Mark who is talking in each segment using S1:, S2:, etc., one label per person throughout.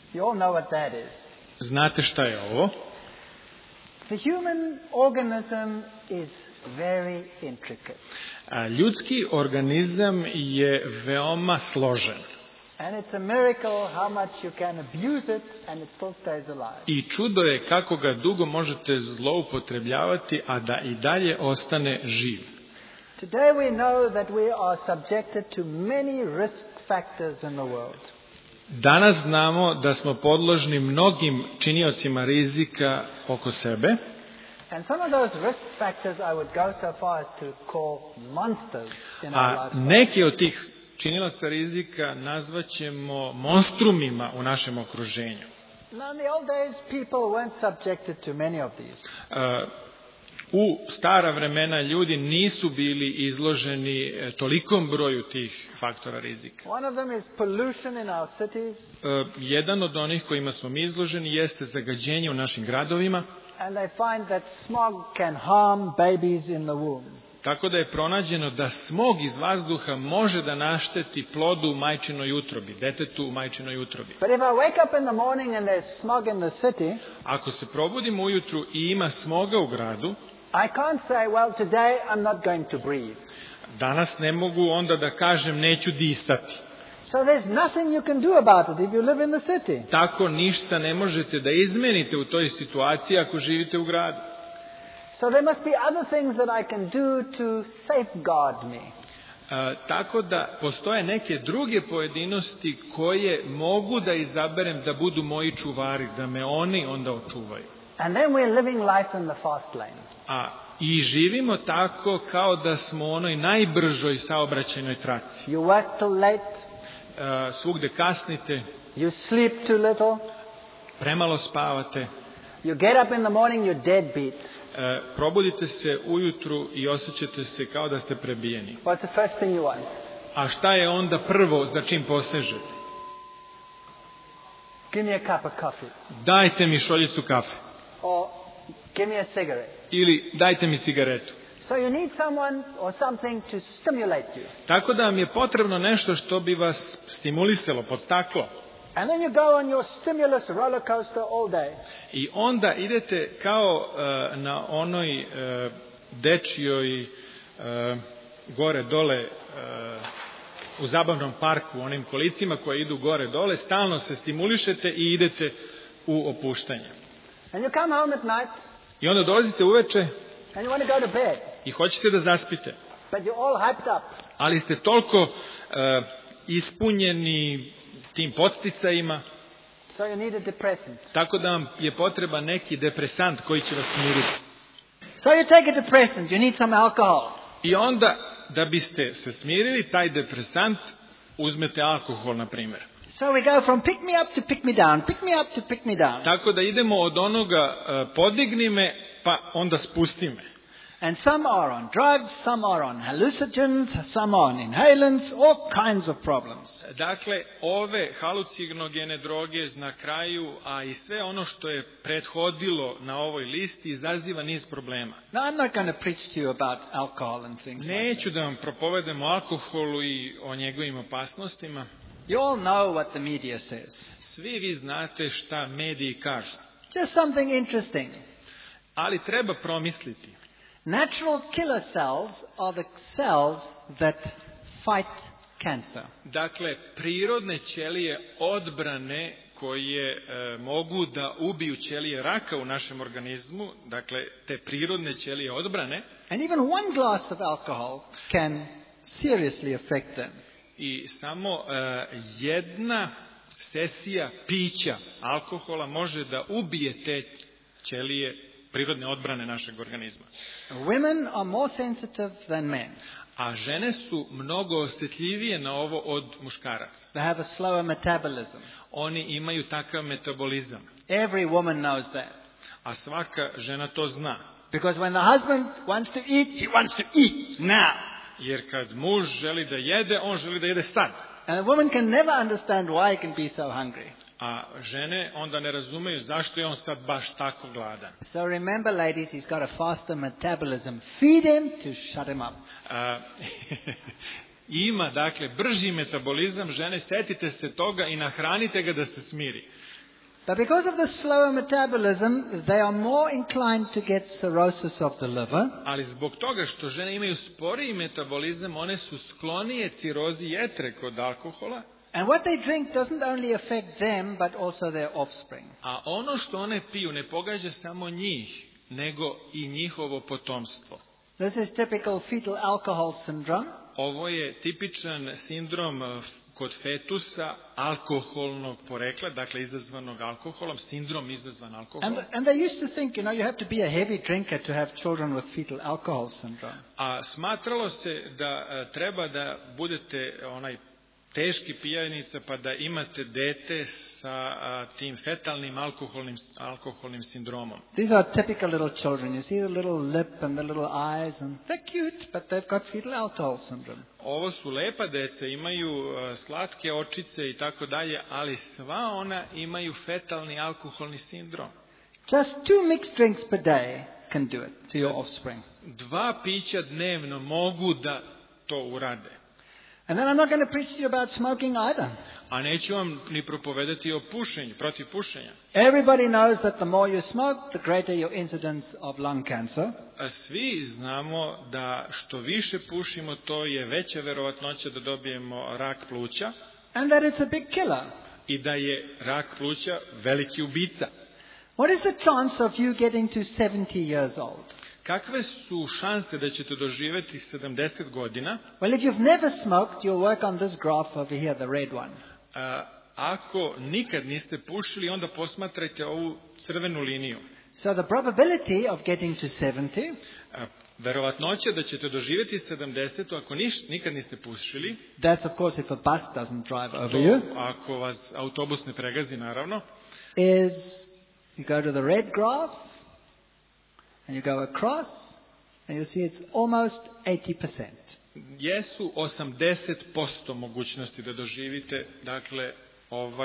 S1: You all know what that is.
S2: Znate šta je ovo?
S1: The human organism is very intricate.
S2: Ljudski organizam je veoma složen.
S1: And it's a miracle how much you can abuse it and it still stays alive.
S2: I čudo je kako ga dugo možete zloupotrebljavati, a da i dalje ostane živ.
S1: Today we know that we are subjected to many risk factors in the world.
S2: Danas znamo da smo podložni mnogim činiocima rizika oko sebe.
S1: And some of those risk factors I would go so far as to call monsters in our
S2: A
S1: lives.
S2: neki od tih činilaca rizika nazvaćemo monstrumima u našem okruženju.
S1: Now in the old days people weren't subjected to many of these.
S2: U stara vremena ljudi nisu bili izloženi tolikom broju tih faktora rizika.
S1: One of them is pollution in our cities.
S2: Jedan od onih kojima smo mi izloženi jeste zagađenje u našim gradovima.
S1: And they find that smog can harm babies in the womb.
S2: Tako da je pronađeno da smog iz vazduha može da našteti plodu u majčinoj utrobi, detetu u majčinoj utrobi.
S1: But if I wake up in the morning and there's smog in the city,
S2: Ako se probudimo ujutru i ima smoga u gradu,
S1: I can't say, well, today I'm not going to breathe.
S2: danas ne mogu onda da kažem neću disati.
S1: So there's nothing you can do about it if you live in the city.
S2: Tako ništa ne možete da izmenite u toj situaciji ako živite u gradu.
S1: So there must be other things that I can do to safeguard me.
S2: Tako da postoje neke druge pojedinosti koje mogu da izaberem da budu moji čuvari, da me oni onda očuvaju.
S1: And then we're living life in the fast lane.
S2: I živimo tako kao da smo u onoj najbržoj saobraćajnoj traci.
S1: You work till late.
S2: Svugde kasnite.
S1: You sleep too little.
S2: Premalo spavate.
S1: You get up in the morning, you're deadbeat.
S2: Probudite se ujutru i osjećate se kao da ste prebijeni.
S1: What's the first thing you want?
S2: A šta je onda prvo za čim posežete?
S1: Give me a cup of coffee.
S2: Dajte mi šoljicu kafe.
S1: Or give me a cigarette.
S2: Ili dajte mi cigaretu.
S1: So you need someone or something to stimulate you.
S2: Tako da vam je potrebno nešto što bi vas stimulisalo, podstaklo.
S1: And then you go on your stimulus roller coaster all day.
S2: I onda idete kao na onoj dečjoj gore dole u zabavnom parku, onim kolicima koje idu gore dole, stalno se stimulišete i idete u opuštanje.
S1: And you come home at night.
S2: I onda dolazite uveče
S1: and you want to go to bed.
S2: I hoćete da zaspite.
S1: But you're all hyped up.
S2: Ali ste toliko ispunjeni tim podsticajima.
S1: So you need a depressant.
S2: Tako da vam je potreban neki depresant koji će vas smiriti.
S1: So you take a depressant, you need some alcohol.
S2: I onda, da biste se smirili, taj depresant uzmete alkohol, na primjer.
S1: So we go from pick me up to pick me down, pick me up to pick me down.
S2: Tako da idemo od onoga podigni me, pa onda spusti me.
S1: And some are on drugs, some are on hallucinogens, some are on inhalants, all kinds of problems.
S2: Dakle, ove halucinogene droge na kraju, a i sve ono što je prethodilo na ovoj listi izaziva niz problema.
S1: Now I'm not going to preach to you about alcohol and things
S2: Neću da vam propovedem o alkoholu i o njegovim opasnostima.
S1: You all know what the media says.
S2: Svi vi znate šta mediji kažu.
S1: Just something interesting.
S2: Ali treba promisliti.
S1: Natural killer cells are the cells that fight cancer.
S2: Dakle, prirodne ćelije odbrane koje mogu da ubiju ćelije raka u našem organizmu, dakle, te prirodne ćelije odbrane.
S1: And even one glass of alcohol can seriously affect them.
S2: I samo jedna sesija pića alkohola može da ubije te ćelije prirodne odbrane našeg organizma.
S1: Women are more sensitive than men.
S2: A žene su mnogo osjetljivije na ovo od muškaraca.
S1: They have a slower metabolism.
S2: Oni imaju takav metabolizam.
S1: Every woman knows that.
S2: A svaka žena to zna.
S1: Because when the husband wants to eat, he wants to eat now.
S2: Jer kad muž želi da jede, on želi da jede sad.
S1: And a woman can never understand why he can be so hungry.
S2: A žene onda ne razumeju zašto je on sad baš tako gladan.
S1: So remember, ladies, he's got a faster metabolism. Feed him to shut him up.
S2: ima, dakle, brži metabolizam žene, setite se toga i nahranite ga da se smiri.
S1: But because of the slower metabolism, they are more inclined to get cirrhosis of the liver.
S2: Ali zbog toga što žene imaju sporiji metabolizam, one su sklonije cirozi jetre kod alkohola.
S1: And what they drink doesn't only affect them, but also their offspring.
S2: A ono što one piju ne pogađa samo njih, nego i njihovo potomstvo.
S1: This is typical fetal alcohol syndrome.
S2: Ovo je tipičan sindrom kod fetusa alkoholnog porekla, dakle izazvanog alkoholom, sindrom izazvan alkoholom.
S1: And they used to think, you have to be a heavy drinker to have children with fetal alcohol syndrome.
S2: A smatralo se da treba da budete onaj teški pijanica pa da imate dete sa tim fetalnim alkoholnim sindromom.
S1: These are typical little children. You see the little lip and the little eyes, and they're cute, but they've got fetal alcohol syndrome.
S2: Ovo su lepa deca, imaju slatke očice i tako dalje, ali sva ona imaju fetalni alkoholni sindrom.
S1: Just 2 mixed drinks per day can do it to your offspring.
S2: 2 pića dnevno mogu da to urade.
S1: And then I'm not going to preach to you about smoking either.
S2: A neću vam ni propovedati o pušenju, protiv pušenja.
S1: Everybody knows that the more you smoke, the greater your incidence of lung cancer.
S2: A svi znamo da što više pušimo, to je veća verovatnoća da dobijemo rak pluća.
S1: And that it's a big killer.
S2: I da je rak pluća veliki ubica.
S1: What is the chance of you getting to 70 years old?
S2: Kakve su šanse da ćete doživjeti 70 godina?
S1: Well, if you've never smoked, you'll work on this graph over here, the red one.
S2: Ako nikad niste pušili, onda posmatrajte ovu crvenu liniju.
S1: So the probability of getting to 70,
S2: verovatnoća da ćete doživjeti 70 ako nikad niste pušili.
S1: That's of course if a bus doesn't drive over you.
S2: Ako vas autobus ne pregazi, naravno.
S1: Is you go to the red graph and you go across and you see it's almost 80%.
S2: Jesu 80% mogućnosti da doživite, dakle, ovo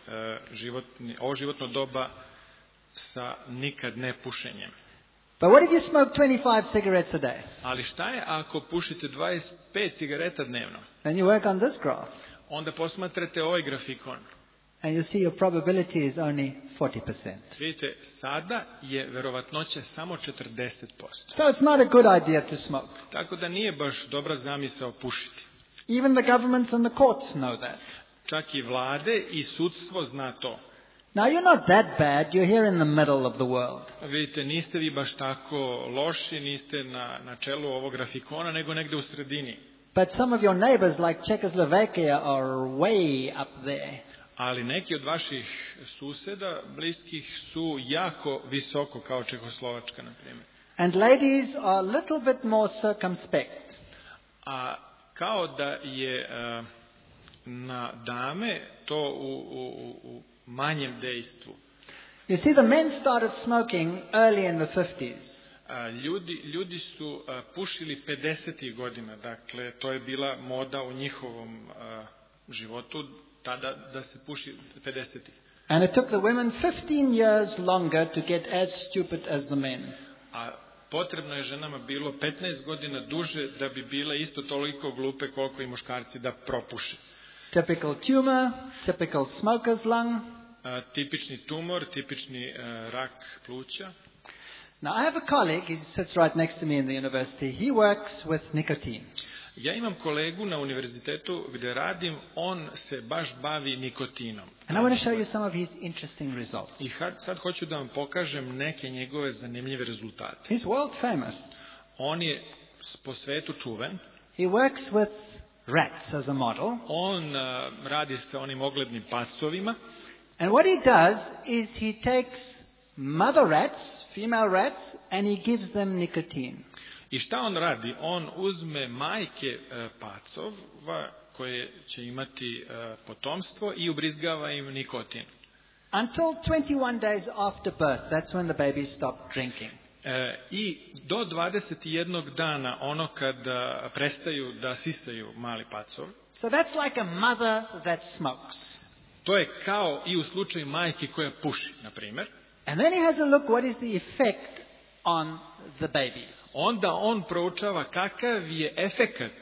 S2: životno doba sa nikad ne pušenjem.
S1: But what if you smoke 25 cigarettes a day?
S2: Ali šta je ako pušite 25 cigareta dnevno?
S1: Then you work on this graph.
S2: Onda posmatrate ovaj grafikon.
S1: And you see your probability is only 40%.
S2: Vidite, sada je verovatnoća samo 40%.
S1: So it's not a good idea to smoke.
S2: Tako da nije baš dobra zamisao pušiti.
S1: Even the governments and the courts know that.
S2: Čak i vlade i sudstvo zna to.
S1: Now you're not that bad, you're here in the middle of the world.
S2: Vidite, niste vi baš tako loši, niste na čelu ovog grafikona, nego negde u sredini.
S1: But some of your neighbors like Czechoslovakia are way up there.
S2: Ali neki od vaših suseda bliskih su jako visoko, kao Čehoslovačka, na primjer.
S1: And ladies are a little bit more circumspect.
S2: A kao da je na dame to u manjem dejstvu.
S1: You see, the men started smoking early in the 50s.
S2: Ljudi su pušili 50. godina, dakle to je bila moda u njihovom životu, tada da se puši 50.
S1: And it took the women 15 years longer to get as stupid as the men.
S2: A potrebno je ženama bilo 15 godina duže da bi bile isto toliko glupe koliko i muškarci da propuše.
S1: Typical tumor, typical smoker's lung.
S2: Tipični tumor, tipični rak pluća.
S1: Now I have a colleague, he sits right next to me in the university. He works with nicotine.
S2: Ja imam kolegu na univerzitetu gdje radim, on se baš bavi nikotinom.
S1: And I want to show you some of his interesting results.
S2: I sad hoću da vam pokažem neke njegove zanimljive rezultate.
S1: He's world famous.
S2: On je po svetu čuven.
S1: He works with rats as a model.
S2: On radi sa onim oglednim pacovima.
S1: And what he does is he takes mother rats, female rats, and he gives them nicotine.
S2: I šta on radi? On uzme majke pacova koje će imati potomstvo i ubrizgava im nikotin.
S1: Until 21 days after birth, that's when the babies stop drinking.
S2: I do 21 dana, ono kada prestaju da sisaju mali pacov.
S1: So that's like a mother that smokes.
S2: To je kao i u slučaju majke koja puši, na primjer.
S1: And then he has a look what is the effect on the babies.
S2: Onda on proučava kakav je efekat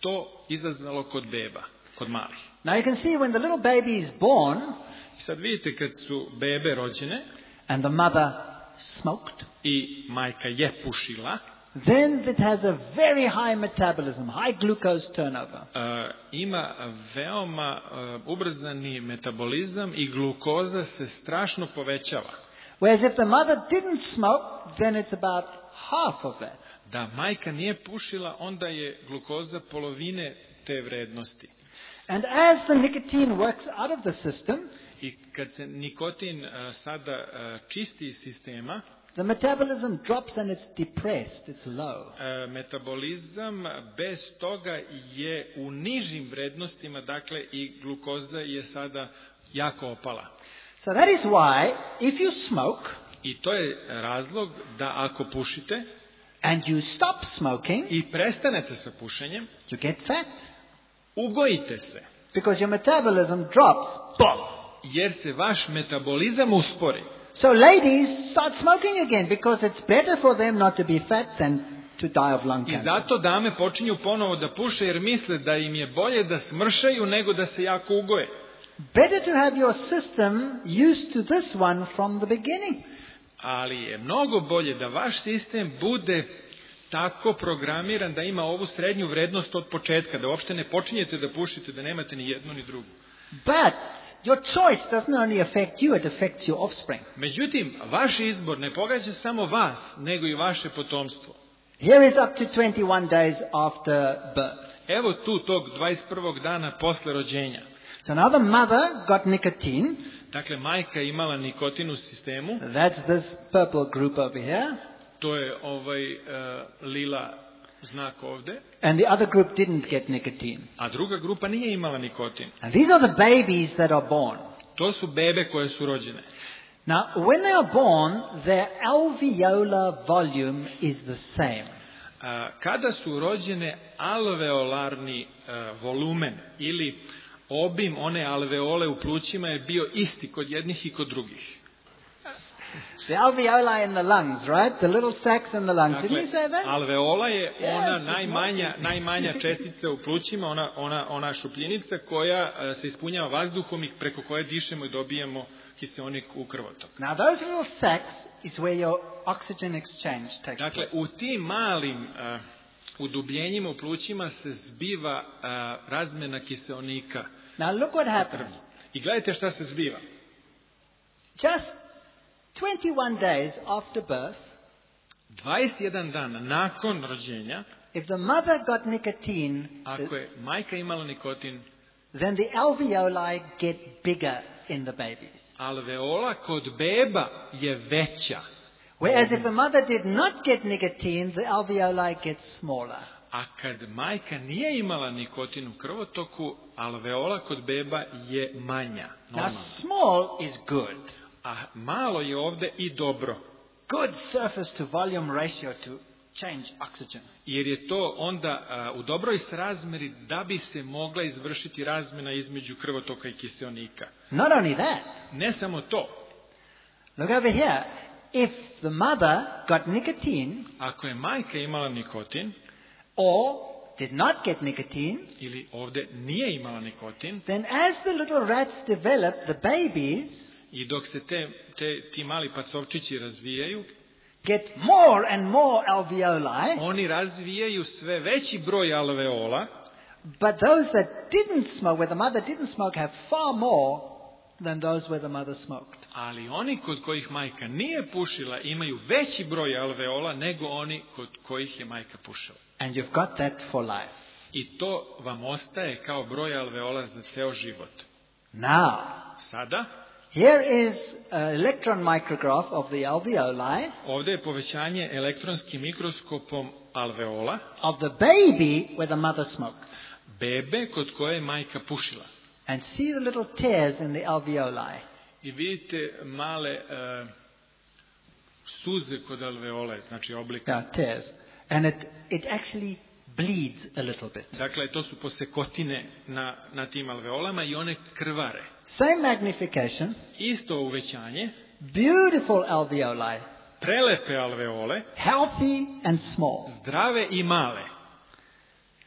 S2: to izazvalo kod beba, kod malih.
S1: Now you can see when the little baby is born
S2: I sad vidite kad su bebe rođene
S1: and the mother smoked,
S2: i majka je pušila,
S1: then it has a very high metabolism, high glucose turnover.
S2: ima veoma ubrzani metabolizam i glukoza se strašno povećava.
S1: Whereas if the mother didn't smoke, then it's about half of that.
S2: Da majka nije pušila, onda je glukoza polovine te vrednosti.
S1: And as the nicotine works out of the system,
S2: I kad se nikotin sada čisti iz sistema,
S1: the metabolism drops and it's depressed, it's low.
S2: Metabolizam bez toga je u nižim vrednostima, dakle i glukoza je sada jako opala.
S1: So that is why if you smoke
S2: I to je razlog da ako pušite
S1: and you stop smoking,
S2: i prestanete sa pušenjem,
S1: you get fat.
S2: ugojite se.
S1: Because your metabolism drops. Boom.
S2: Jer se vaš metabolizam uspori.
S1: So ladies start smoking again because it's better for them not to be fat than to die of lung
S2: I
S1: cancer.
S2: zato dame počinju ponovo da puše jer misle da im je bolje da smršaju nego da se jako ugoje.
S1: Better to have your system used to this one from the beginning.
S2: Ali je mnogo bolje da vaš sistem bude tako programiran da ima ovu srednju vrednost od početka, da uopšte ne počinjete da pušite, da nemate ni jednu ni drugu.
S1: But your choice doesn't only affect you, it affects your offspring.
S2: Međutim, vaš izbor ne pogađa samo vas, nego i vaše potomstvo.
S1: Here is up to 21 days after birth.
S2: Evo tu tog 21. dana posle rođenja.
S1: So now the mother got nicotine.
S2: Dakle, majka je imala nikotin u sistemu.
S1: That's this purple group over here.
S2: To je lila znak ovde.
S1: And the other group didn't get nicotine.
S2: A druga grupa nije imala nikotin.
S1: And these are the babies that are born.
S2: To su bebe koje su rođene.
S1: Now, when they are born, their alveolar volume is the same.
S2: Kada su rođene, alveolarni volumen ili obim one alveole u plućima je bio isti kod jednih i kod drugih.
S1: The alveoli in the lungs, right? The little sacs in the lungs. Didn't you say that?
S2: Alveola je ona
S1: Yes,
S2: najmanja čestica u plućima, ona šupljenica koja se ispunjava vazduhom i preko koje dišemo i dobijemo kiseonik u krvotok.
S1: Now, those little sacs is where your oxygen exchange takes
S2: Dakle,
S1: place.
S2: u tim malim udubljenjima u plućima se zbiva razmena kiseonika.
S1: Now, look what happens.
S2: I gledajte šta se zbiva.
S1: Just 21 days after birth,
S2: 21 dana nakon rođenja,
S1: if the mother got nicotine,
S2: ako je majka imala nikotin,
S1: then the alveoli get bigger in the babies.
S2: alveola kod beba je veća.
S1: Whereas if the mother did not get nicotine, the alveoli get smaller.
S2: A kad majka nije imala nikotin u krvotoku, alveola kod beba je manja.
S1: Now,
S2: Normalno.
S1: small is good.
S2: A malo je ovde i dobro.
S1: Good surface to volume ratio to change oxygen.
S2: Jer je to onda u dobroj srazmeri da bi se mogla izvršiti razmena između krvotoka i kiseonika.
S1: Not only that,
S2: Ne samo to.
S1: look over here. If the mother got nicotine
S2: Ako je majka imala nikotin
S1: or did not get nicotine,
S2: ili ovde nije imala nikotin,
S1: then as the little rats develop, the babies
S2: i dok se ti mali pacovčići razvijaju,
S1: get more and more alveoli,
S2: oni razvijaju sve veći broj alveola,
S1: but those that didn't smoke, where the mother didn't smoke, have far more than those where the mother smoked.
S2: ali oni kod kojih majka nije pušila imaju veći broj alveola nego oni kod kojih je majka pušila.
S1: And you've got that for life.
S2: I to vam ostaje kao broj alveola za ceo život.
S1: Now,
S2: Sada,
S1: here is an electron micrograph of the alveoli
S2: ovde je povećanje elektronskim mikroskopom alveola,
S1: of the baby where the mother smoked.
S2: bebe kod koje je majka pušila.
S1: And see the little tears in the alveoli.
S2: I vidite male suze kod alveole, znači oblika.
S1: Yeah, tears. And it actually bleeds a little bit.
S2: Dakle, to su posekotine na tim alveolama i one krvare.
S1: Same magnification,
S2: Isto uvećanje,
S1: beautiful alveoli,
S2: prelepe alveole,
S1: healthy and small.
S2: zdrave i male.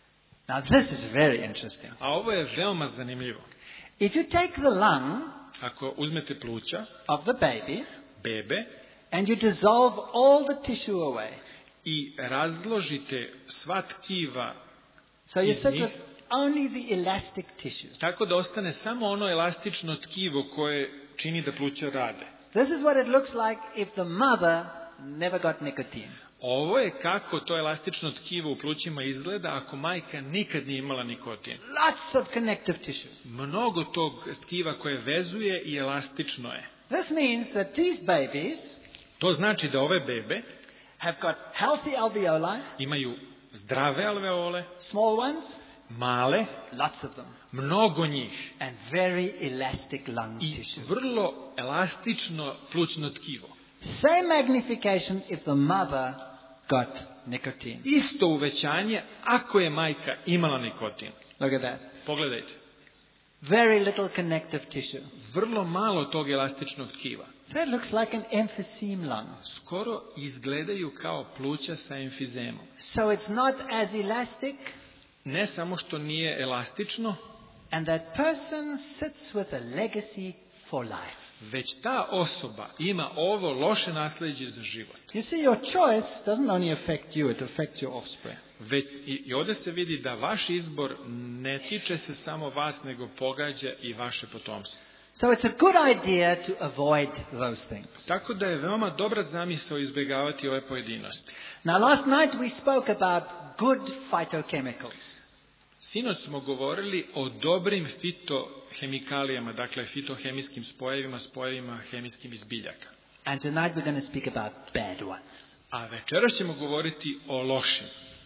S1: Now this is very interesting.
S2: A ovo je veoma zanimljivo.
S1: If you take the lung
S2: Ako uzmete pluća
S1: of the baby
S2: bebe
S1: and you dissolve all the tissue away,
S2: i razložite sva tkiva
S1: so you
S2: iz
S1: sit
S2: njih,
S1: with only the elastic tissue.
S2: tako da ostane samo ono elastično tkivo koje čini da pluća rade.
S1: This is what it looks like if the mother never got nicotine.
S2: Ovo je kako to elastično tkivo u plućima izgleda ako majka nikad nije imala nikotin.
S1: Lots of connective tissue.
S2: Mnogo tog tkiva koje vezuje i elastično je.
S1: This means that these babies
S2: To znači da ove bebe
S1: have got healthy alveoli,
S2: imaju zdrave alveole,
S1: small ones,
S2: male,
S1: lots of them,
S2: mnogo njih
S1: and very elastic lung
S2: i
S1: tissue.
S2: vrlo elastično plućno tkivo.
S1: Same magnification if the mother got nicotine.
S2: Isto uvećanje ako je majka imala nikotin.
S1: Look at that.
S2: Pogledajte.
S1: Very little connective tissue.
S2: Vrlo malo tog elastičnog tkiva.
S1: That looks like an emphyseme lung.
S2: Skoro izgledaju kao pluća sa emfizemom.
S1: So it's not as elastic,
S2: Ne samo što nije elastično,
S1: and that person sits with a legacy for life.
S2: već ta osoba ima ovo loše nasljeđe za život.
S1: You see, your choice doesn't only affect you, it affects your offspring.
S2: I ovdje se vidi da vaš izbor ne tiče se samo vas, nego pogađa i vaše potomstvo.
S1: So it's a good idea to avoid those things.
S2: Tako da je veoma dobra zamisao izbjegavati ove pojedinosti.
S1: Now, last night we spoke about good phytochemicals.
S2: Sinoć smo govorili o dobrim fitohemikalijama, dakle fitohemijskim spojevima hemijskim iz biljaka.
S1: And tonight we're going to speak about bad ones.
S2: A večeras ćemo govoriti o lošim.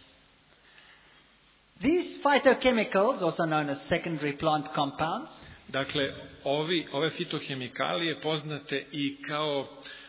S1: These phytochemicals, also known as secondary plant compounds,
S2: Dakle, ove fitohemikalije poznate i kao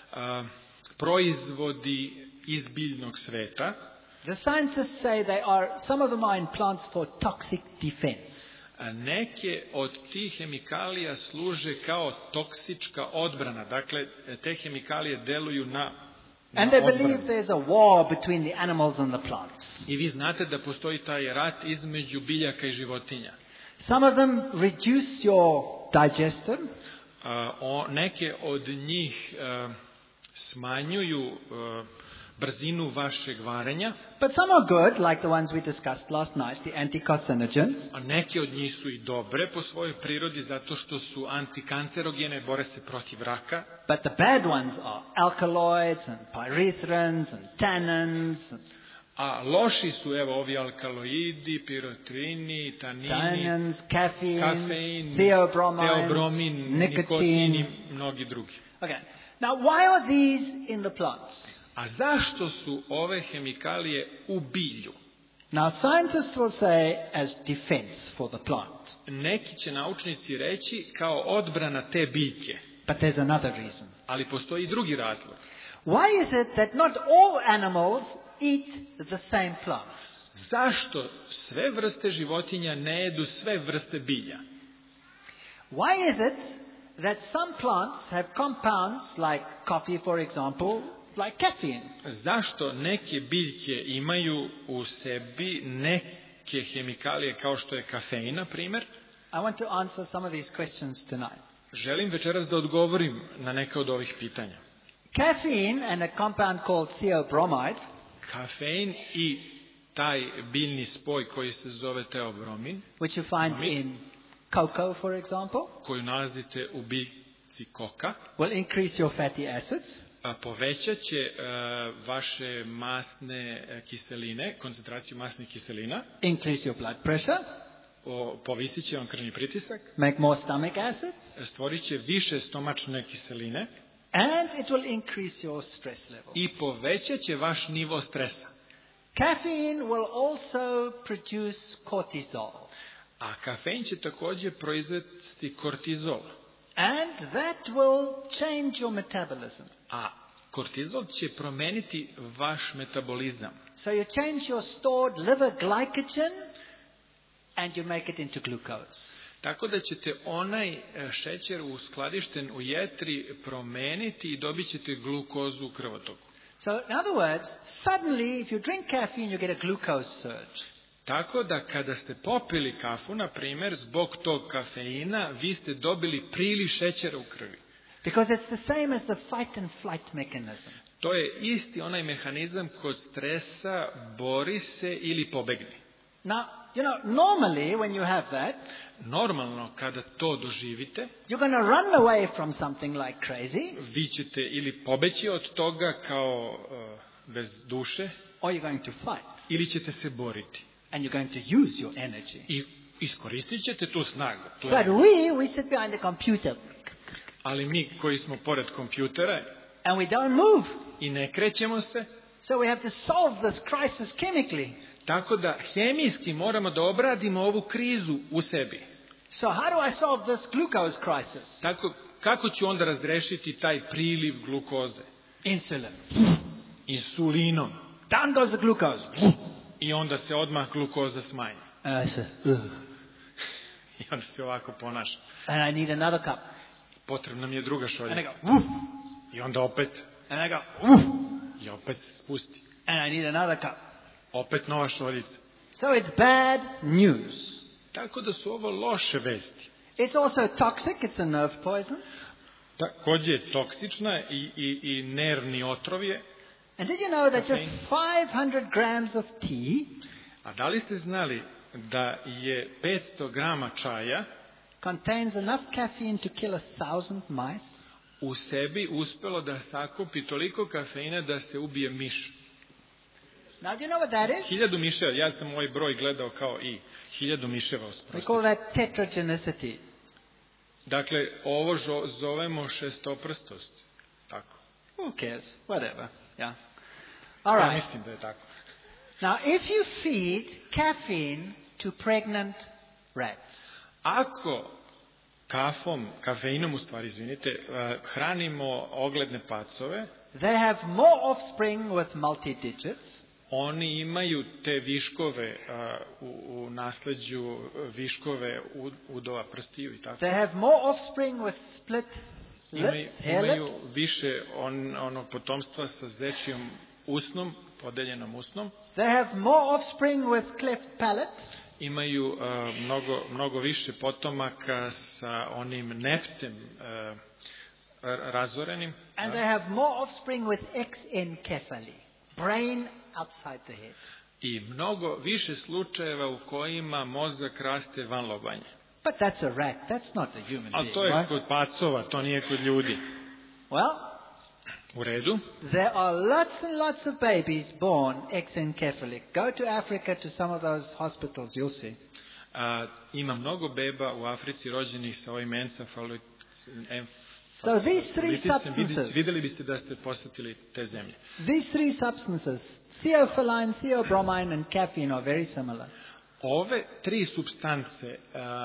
S2: proizvodi iz biljnog sveta.
S1: the scientists say some of them are in plants for toxic defense.
S2: Neke od tih hemikalija služe kao toksička odbrana. Dakle, te hemikalije deluju na
S1: And they
S2: odbranu.
S1: believe there's a war between the animals and the plants.
S2: I vi znate da postoji taj rat između biljaka i životinja.
S1: Some of them reduce your digestion.
S2: Neke od njih smanjuju brzinu vašeg varenja,
S1: But some are good, like the ones we discussed last night, the anticarcinogens.
S2: a neke od njih su i dobre po svojoj prirodi zato što su antikancerogene, bore se protiv raka.
S1: But the bad ones are alkaloids and pyrethrins and tannins.
S2: A loši su evo ovi alkaloidi, pirotrini, tanini,
S1: Tannins, caffeine,
S2: kafein,
S1: theobromines,
S2: teobromin, nikotin
S1: nicotine.
S2: i mnogi drugi.
S1: Okay. Now, why are these in the plants?
S2: A zašto su ove hemikalije u bilju?
S1: Now, scientists will say as defense for the plant.
S2: Neki će naučnici reći kao odbrana te biljke,
S1: But there's another reason.
S2: ali postoji i drugi razlog.
S1: Why is it that not all animals eat the same plants?
S2: Zašto sve vrste životinja ne jedu sve vrste bilja?
S1: Why is it that some plants have compounds like coffee, for example, like caffeine?
S2: Zašto neke biljke imaju u sebi neke hemikalije kao što je kafein, na primjer?
S1: I want to answer some of these questions tonight.
S2: Želim večeras da odgovorim na neka od ovih pitanja.
S1: Caffeine and a compound called theobromide
S2: Kafein i taj biljni spoj koji se zove teobromin,
S1: which you find in cocoa, for example,
S2: koju nalazite u biljci koka,
S1: will increase your fatty acids,
S2: povećat će vaše masne kiseline, koncentraciju masnih kiselina,
S1: increase your blood pressure,
S2: povisit će vam krvni pritisak,
S1: make more stomach acid,
S2: stvorit će više stomačne kiseline
S1: and it will increase your stress level.
S2: i povećat će vaš nivo stresa.
S1: Caffeine will also produce cortisol,
S2: A kafein će također proizvesti kortizol.
S1: and that will change your metabolism.
S2: A kortizol će promeniti vaš metabolizam.
S1: So you change your stored liver glycogen and you make it into glucose.
S2: Tako da ćete onaj šećer uskladišten u jetri promeniti i dobit ćete glukozu u krvotoku.
S1: So in other words, suddenly if you drink caffeine you get a glucose surge.
S2: Tako da kada ste popili kafu, na primjer, zbog tog kafeina, vi ste dobili priliv šećera u krvi.
S1: Because it's the same as the fight and flight mechanism.
S2: To je isti onaj mehanizam kod stresa, bori se ili pobegni.
S1: Now, normally when you have that,
S2: Normalno, kada to doživite,
S1: you're going to run away from something like crazy,
S2: vi ćete ili pobeći od toga kao bez duše,
S1: or you're going to fight.
S2: ili ćete se boriti.
S1: And you're going to use your energy.
S2: I iskoristit ćete tu snagu.
S1: But we sit behind the computer.
S2: Ali mi koji smo pored kompjutera
S1: And we don't move.
S2: i ne krećemo se,
S1: So we have to solve this crisis chemically.
S2: tako da hemijski moramo da obradimo ovu krizu u sebi.
S1: So how do I solve this glucose crisis?
S2: Tako, kako ću onda razrešiti taj priliv glukoze?
S1: Insulin.
S2: Insulinom.
S1: Down goes the glucose.
S2: I onda se odmah glukoza smanji.
S1: And I said,
S2: I onda se ovako ponaša.
S1: and I need another cup.
S2: Potrebna nam je druga
S1: And I
S2: šoljica.
S1: go, woof.
S2: I onda opet.
S1: And I go, woof.
S2: I opet se spusti.
S1: And I need another cup.
S2: Opet nova šoljica.
S1: So it's bad news.
S2: Tako da su ovo loše vesti.
S1: It's also toxic. It's a nerve poison.
S2: Također je toksična i nervni otrov je.
S1: And did you know that just 500 grams of tea
S2: A da li ste znali da je 500 grama čaja
S1: contains enough caffeine to kill 1,000 mice?
S2: u sebi uspelo da sakupi toliko kafeina da se ubije miš?
S1: Now, do you know what that is?
S2: 1000 miševa, ja sam ovaj broj gledao kao 1000 miševa.
S1: We call that tetragenicity.
S2: Dakle, ovo zovemo šestoprstost. Tako.
S1: Who cares? Whatever. Yeah. All
S2: Ja
S1: right.
S2: mislim da je tako.
S1: Now, if you feed caffeine to pregnant rats,
S2: Ako kafeinom hranimo ogledne pacove,
S1: they have more offspring with multi-digits.
S2: oni imaju te viškove u nasleđu, viškove udova prstiju i tako.
S1: They have more offspring with split lips, hair
S2: Imaju
S1: lips.
S2: više ono potomstva sa zečijom usnom, podeljenom usnom.
S1: They have more offspring with cleft palate.
S2: Imaju mnogo više potomaka sa onim nefcem razorenim.
S1: And they have more offspring with exencephaly, brain outside the head.
S2: I mnogo više slučajeva u kojima mozak raste van lobanje.
S1: But that's a rat. That's not a human
S2: Ali
S1: being,
S2: to je
S1: right?
S2: kod pacova, to nije kod ljudi.
S1: Well,
S2: U redu.
S1: there are lots and lots of babies born exencephalic. Go to Africa to some of those hospitals, you'll see.
S2: Ima mnogo beba u Africi rođenih sa ovim
S1: So these three substances,
S2: vidjeli biste da ste posjetili te zemlje.
S1: these three substances, theophylline, theobromine and caffeine are very similar.
S2: Ove tri supstance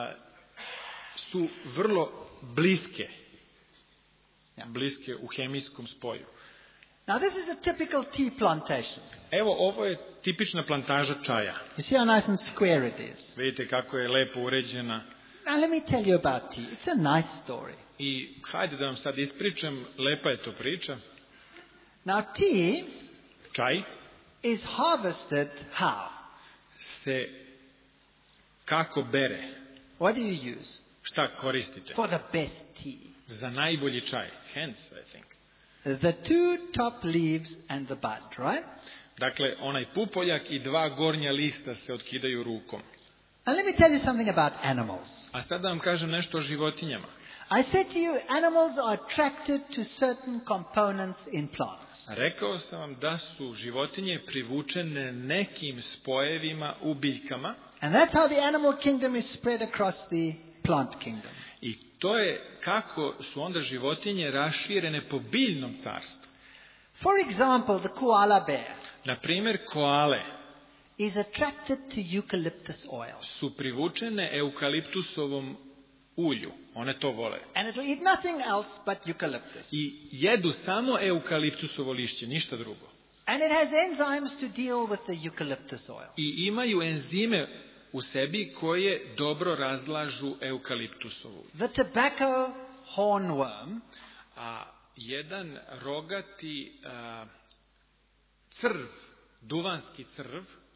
S2: su vrlo bliske. Bliske u hemijskom spoju.
S1: Now this is a typical tea plantation.
S2: Evo, ovo je tipična plantaža čaja.
S1: You see how nice and square it is.
S2: Vidite kako je lepo uređena.
S1: Now let me tell you about tea. It's a nice story.
S2: I hajde da vam sad ispričam, lepa je to priča.
S1: Now tea
S2: Čaj
S1: is harvested how?
S2: se kako bere.
S1: What do you use
S2: Šta koristite?
S1: for the best tea?
S2: Za najbolji čaj. Hence, I think.
S1: The two top leaves and the bud, right?
S2: Dakle, onaj pupoljak i dva gornja lista se otkidaju rukom.
S1: Now let me tell you something about animals.
S2: A sad da vam kažem nešto o životinjama.
S1: I said to you, animals are attracted to certain components in plants.
S2: Rekao sam vam da su životinje privučene nekim spojevima u biljkama.
S1: And that's how the animal kingdom is spread across the plant kingdom.
S2: I to je kako su onda životinje raširene po biljnom carstvu.
S1: For example, the koala bear
S2: Na primjer, koale
S1: is attracted to eucalyptus oil.
S2: su privučene eukaliptusovom ulju. One to vole.
S1: And it'll eat nothing else but eucalyptus.
S2: I jedu samo eukaliptusovo lišće, ništa drugo.
S1: And it has enzymes to deal with the eucalyptus oil.
S2: I imaju enzime u sebi koje dobro razlažu eukaliptusovu.
S1: The tobacco hornworm
S2: A jedan rogati crv, duvanski crv,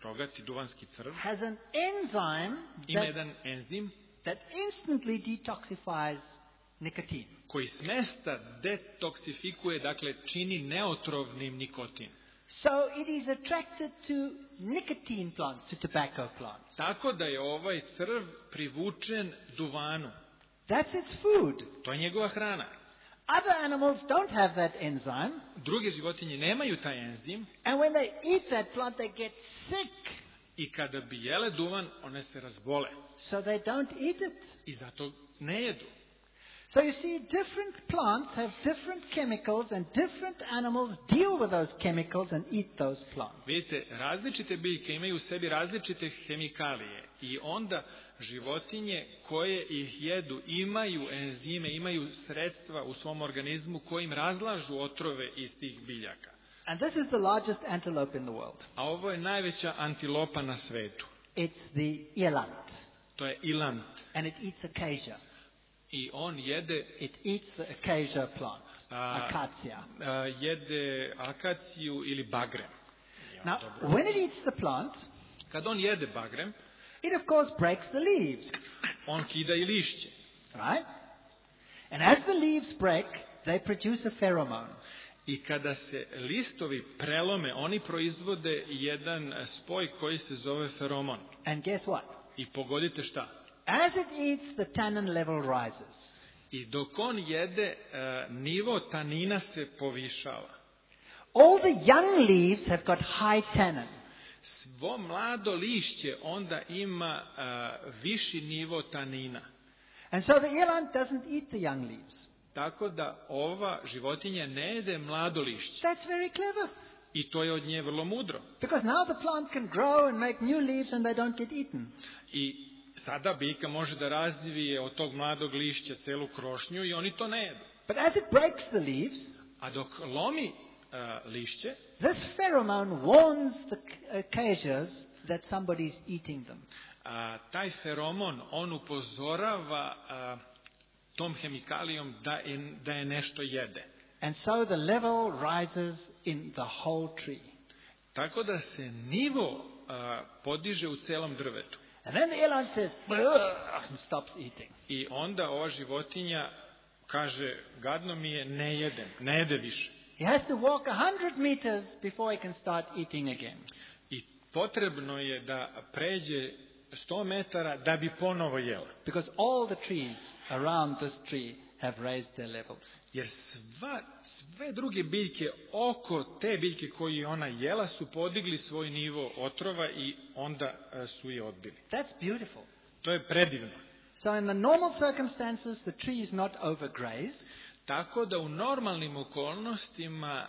S2: rogati duvanski crv,
S1: has an enzyme
S2: ima jedan enzim
S1: that instantly detoxifies nicotine.
S2: koji smesta detoksifikuje, dakle čini neotrovnim nikotin.
S1: So it is attracted to nicotine plants, to tobacco plants.
S2: Tako da je ovaj crv privučen duvanu.
S1: That's its food.
S2: To je njegova hrana.
S1: Other animals don't have that enzyme,
S2: Druge životinje nemaju taj enzim
S1: and when they eat that plant, they get sick.
S2: i kada bi jele duvan, one se razbole.
S1: So they don't eat it.
S2: I zato ne jedu.
S1: So you see, different plants have different chemicals, and different animals deal with those chemicals and eat those plants.
S2: Vidite, različite biljke imaju u sebi različite hemikalije i onda životinje koje ih jedu imaju enzime, imaju sredstva u svom organizmu kojim razlažu otrove iz tih biljaka.
S1: And this is the largest antelope in the world.
S2: A ovo je najveća antilopa na svetu.
S1: It's the eland,
S2: To je ilant.
S1: and it eats acacia.
S2: I on jede,
S1: It eats the acacia plant, acacia.
S2: jede akaciju ili bagrem.
S1: Now, when it eats the plant,
S2: Kad on jede bagrem,
S1: it of course breaks the leaves,
S2: on kida i lišće.
S1: right? And as the leaves break, they produce a pheromone.
S2: I kada se listovi prelome, oni proizvode jedan spoj koji se zove feromon.
S1: And guess what?
S2: I pogodite šta?
S1: As it eats, the tannin level rises.
S2: I dok on jede, nivo tanina se povišava.
S1: All the young leaves have got high tannin.
S2: Svo mlado lišće onda ima viši nivo tanina.
S1: And so the eland doesn't eat the young leaves.
S2: Tako da ova životinja ne jede mlado lišće.
S1: That's very clever.
S2: I to je od nje vrlo mudro.
S1: Because now the plant can grow and make new leaves and they don't get eaten.
S2: I sada biljka može da razvije od tog mladog lišća celu krošnju i oni to ne jedu.
S1: But as it breaks the leaves,
S2: A dok lomi lišće,
S1: this pheromone warns the acacias that somebody's eating them.
S2: taj feromon, on upozorava tom hemikalijom da je nešto jede.
S1: And so the level rises in the whole tree.
S2: Tako da se nivo podiže u celom drvetu.
S1: And then the eland says, "Ugh," and stops eating.
S2: I onda ova životinja kaže, gadno mi je, ne jede više.
S1: He has to walk 100 meters before he can start eating again.
S2: I potrebno je da pređe 100 metara da bi ponovo jela.
S1: Because all the trees around this tree have raised their levels.
S2: Jer sve druge biljke oko te biljke koju ona jela su podigli svoj nivo otrova i onda su je odbili.
S1: That's beautiful.
S2: To je predivno.
S1: So in the normal circumstances, the tree is not overgrazed.
S2: Tako da u normalnim okolnostima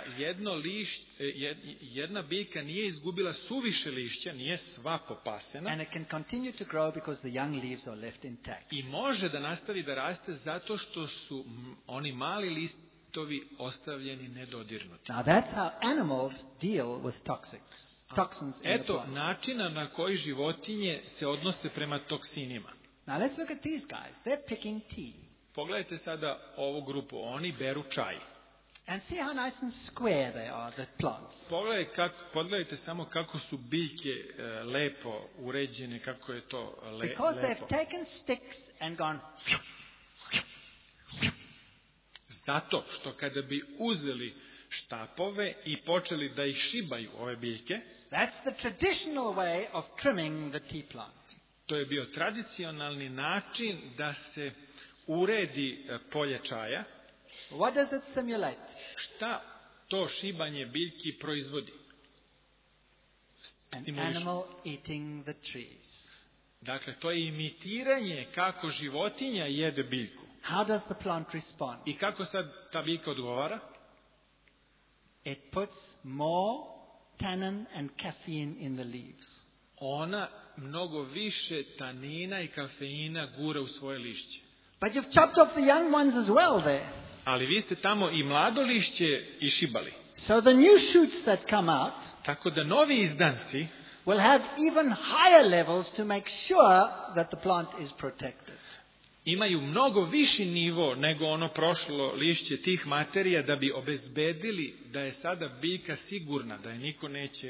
S2: jedna biljka nije izgubila suviše lišća, nije sva popasena.
S1: And it can continue to grow because the young leaves are left intact.
S2: I može da nastavi da raste zato što su oni mali listovi ostavljeni nedodirnuti.
S1: Now that's how animals deal with toxins in the
S2: Eto
S1: plant.
S2: načina na koji životinje se odnose prema toksinima.
S1: Now let's look at these guys. They're picking tea.
S2: Pogledajte sada ovu grupu, oni beru čaj.
S1: And see how nice and square they are, the plants.
S2: Pogledajte samo kako su biljke lepo uređene, kako je to
S1: Because
S2: lepo.
S1: they've taken sticks and gone.
S2: Zato što kada bi uzeli štapove i počeli da ih šibaju ove biljke,
S1: That's the traditional way of trimming the tea plant.
S2: to je bio tradicionalni način da se uredi polje čaja.
S1: What does it simulate?
S2: Šta to šibanje biljki proizvodi?
S1: An
S2: Stimuliše.
S1: animal eating the trees.
S2: Dakle, to je imitiranje kako životinja jede biljku.
S1: How does the plant respond?
S2: I kako sad ta biljka odgovara?
S1: It puts more tannin and caffeine in the leaves.
S2: Ona mnogo više tanina i kafeina gura u svoje lišće.
S1: But you've chopped off the young ones as well there.
S2: Ali vi ste tamo i mlado lišće išibali.
S1: So the new shoots that come out
S2: Tako da novi izdanci
S1: will have even higher levels to make sure that the plant is protected.
S2: imaju mnogo viši nivo nego ono prošlo lišće tih materija da bi obezbedili da je sada biljka sigurna, da je niko neće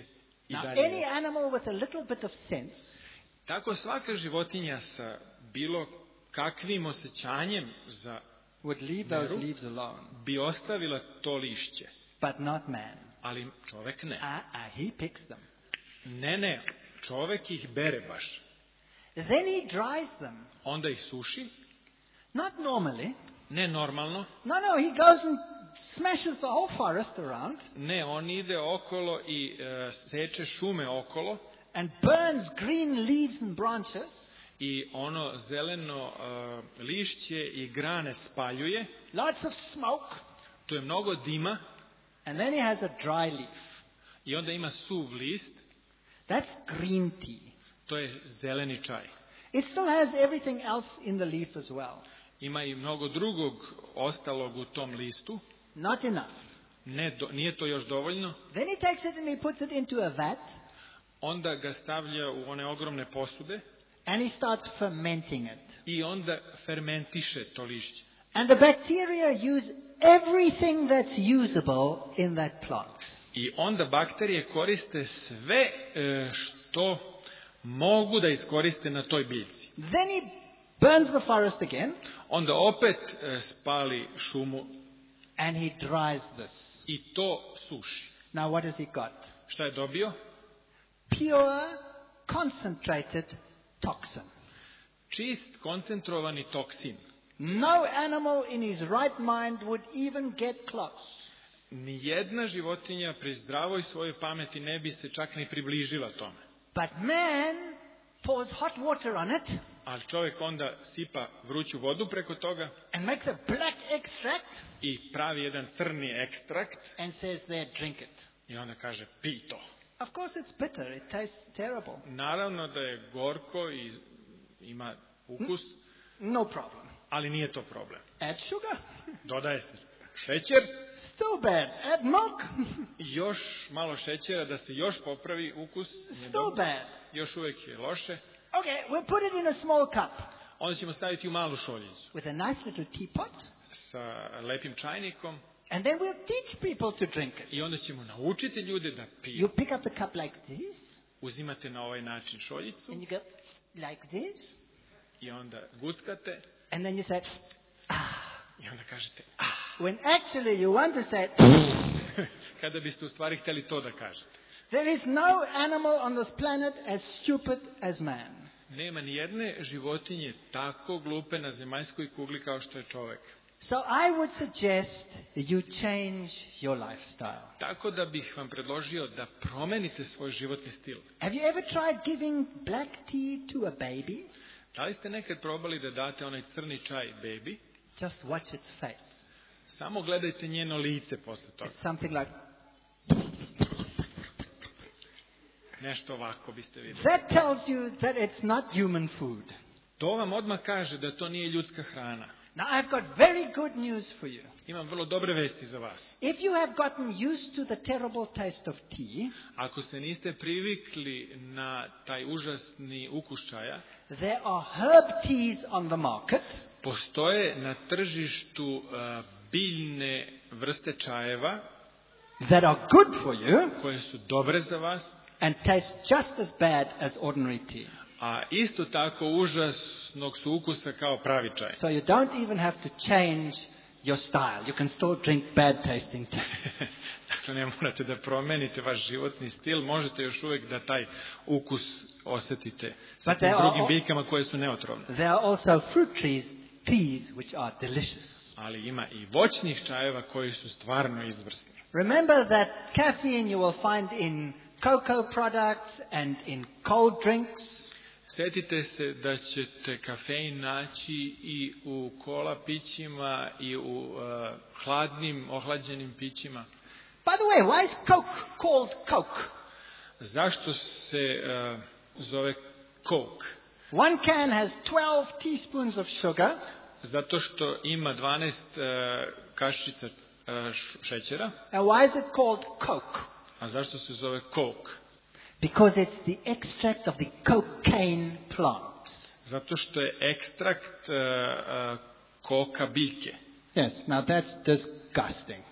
S2: I
S1: Now,
S2: dalje
S1: any
S2: jeste.
S1: animal with a little bit of sense
S2: Tako svaka životinja sa bilo kakvim osjećanjem
S1: would leave those
S2: Meru.
S1: leaves alone,
S2: bi ostavila to lišće,
S1: but not man.
S2: ali čovek ne.
S1: He picks them.
S2: Ne, čovek ih bere baš.
S1: Then he dries them.
S2: Onda ih suši,
S1: Not normally.
S2: ne normalno,
S1: No, he goes and smashes the whole forest around
S2: ne, on ide okolo i seče šume okolo
S1: and burns green leaves and branches.
S2: i ono zeleno lišće i grane spaljuje,
S1: Lots of smoke.
S2: tu je mnogo dima
S1: And then he has a dry leaf.
S2: i onda ima suv list,
S1: That's green tea.
S2: to je zeleni čaj.
S1: It still has everything else in the leaf as well.
S2: Ima i mnogo drugog ostalog u tom listu,
S1: Not enough.
S2: nije to još dovoljno,
S1: Then he takes it and he puts it into a vat
S2: onda ga stavlja u one ogromne posude
S1: and he starts fermenting it.
S2: i onda fermentiše to lišće.
S1: And the bacteria use everything that's usable in that plant.
S2: I onda bakterije koriste sve što mogu da iskoriste na toj biljci.
S1: Then he burns the forest again
S2: Onda opet spali šumu
S1: and he dries this.
S2: i to suši.
S1: Now what has he got?
S2: Šta je dobio?
S1: Pure, concentrated toxin.
S2: Čist, koncentrovani toksin.
S1: No animal in his right mind would even get close.
S2: Nijedna životinja pri zdravoj svojoj pameti ne bi se čak ni približila tome.
S1: But man pours hot water on it
S2: Ali čovjek onda sipa vruću vodu preko toga
S1: and makes a black extract
S2: i pravi jedan crni ekstrakt
S1: and says there, drink it.
S2: i onda kaže pij to.
S1: Of course it's bitter, it tastes terrible.
S2: Naravno da je gorko i ima ukus,
S1: No problem.
S2: ali nije to problem.
S1: Add sugar.
S2: Dodaje se šećer,
S1: Still bad. Add milk.
S2: još malo šećera da se još popravi ukus. Nije
S1: Still
S2: dobro.
S1: bad.
S2: Još uvijek je loše.
S1: Okay, we'll put it in a small cup
S2: Onda ćemo staviti u malu šoljicu
S1: with a nice little teapot.
S2: sa lepim čajnikom
S1: And then we'll teach people to drink it.
S2: i onda ćemo naučiti ljude da piju.
S1: You pick up the cup like this,
S2: Uzimate na ovaj način šoljicu
S1: and you go like this,
S2: i onda guckate
S1: and then you say,
S2: i onda kažete
S1: when actually you want to say,
S2: kada biste u stvari htjeli to da kažete.
S1: there is no animal on this planet as stupid as man.
S2: Nema ni jedne životinje tako glupe na zemaljskoj kugli kao što je čovjek.
S1: So I would suggest you change your lifestyle.
S2: Tako da bih vam predložio da promenite svoj životni stil.
S1: Have you ever tried giving black tea to a baby?
S2: Da li ste nekad probali da date onaj crni čaj bebi?
S1: Just watch its face.
S2: Samo gledajte njeno lice posle toga.
S1: It's something like,
S2: Nešto ovako biste vidjeli.
S1: that tells you that it's not human food.
S2: To vam odmah kaže da to nije ljudska hrana.
S1: Now I've got very good news for you.
S2: Imam vrlo dobre vesti za vas.
S1: If you have gotten used to the terrible taste of tea,
S2: Ako se niste privikli na taj užasni ukus čaja,
S1: there are herb teas on the market
S2: postoje na tržištu biljne vrste čajeva
S1: that are good for you
S2: koje su dobre za vas,
S1: and taste just as bad as ordinary tea.
S2: a isto tako užasnog su ukusa kao pravi čaj.
S1: So you don't even have to change your style. You can still drink bad tasting tea.
S2: Dakle, ne morate da promenite vaš životni stil, možete još uvijek da taj ukus osjetite sa
S1: But
S2: tim
S1: there are
S2: drugim
S1: al-
S2: biljkama koje su neotrovne.
S1: There are also fruit teas which are delicious.
S2: Ali ima i voćnih čajeva koji su stvarno izvrsni.
S1: Remember that caffeine you will find in cocoa products and in cold drinks.
S2: Sjetite se da ćete kafein naći i u kola pićima i u hladnim, ohlađenim pićima.
S1: By the way, why is Coke called Coke?
S2: Zašto se zove Coke?
S1: One can has 12 teaspoons of sugar
S2: Zato što ima 12 kašičica šećera.
S1: and why is it called Coke?
S2: A zašto se zove Coke?
S1: Because it's the extract of the cocaine plant.
S2: Zato što je ekstrakt koka biljke.
S1: Yes, now that's disgusting.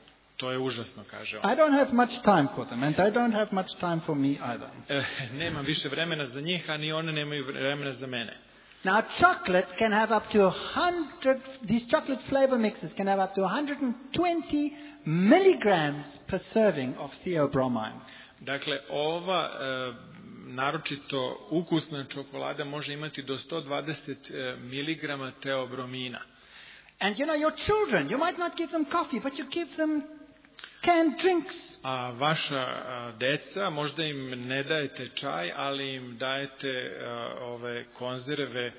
S2: to je užasno, kaže on.
S1: I don't have much time for them, and they don't have much time for me either.
S2: Nemam više vremena za njih, a ni one nemaju vremena za mene.
S1: Now, chocolate can have up to 100, these chocolate flavor mixes can have up to 120 milligrams per serving of theobromine.
S2: Dakle, ova naročito ukusna čokolada može imati do 120 miligrama teobromina.
S1: And you know, your children, you might not give them coffee, but you give them canned drinks.
S2: A vaša deca, možda im ne dajete čaj, ali im dajete ove konzerve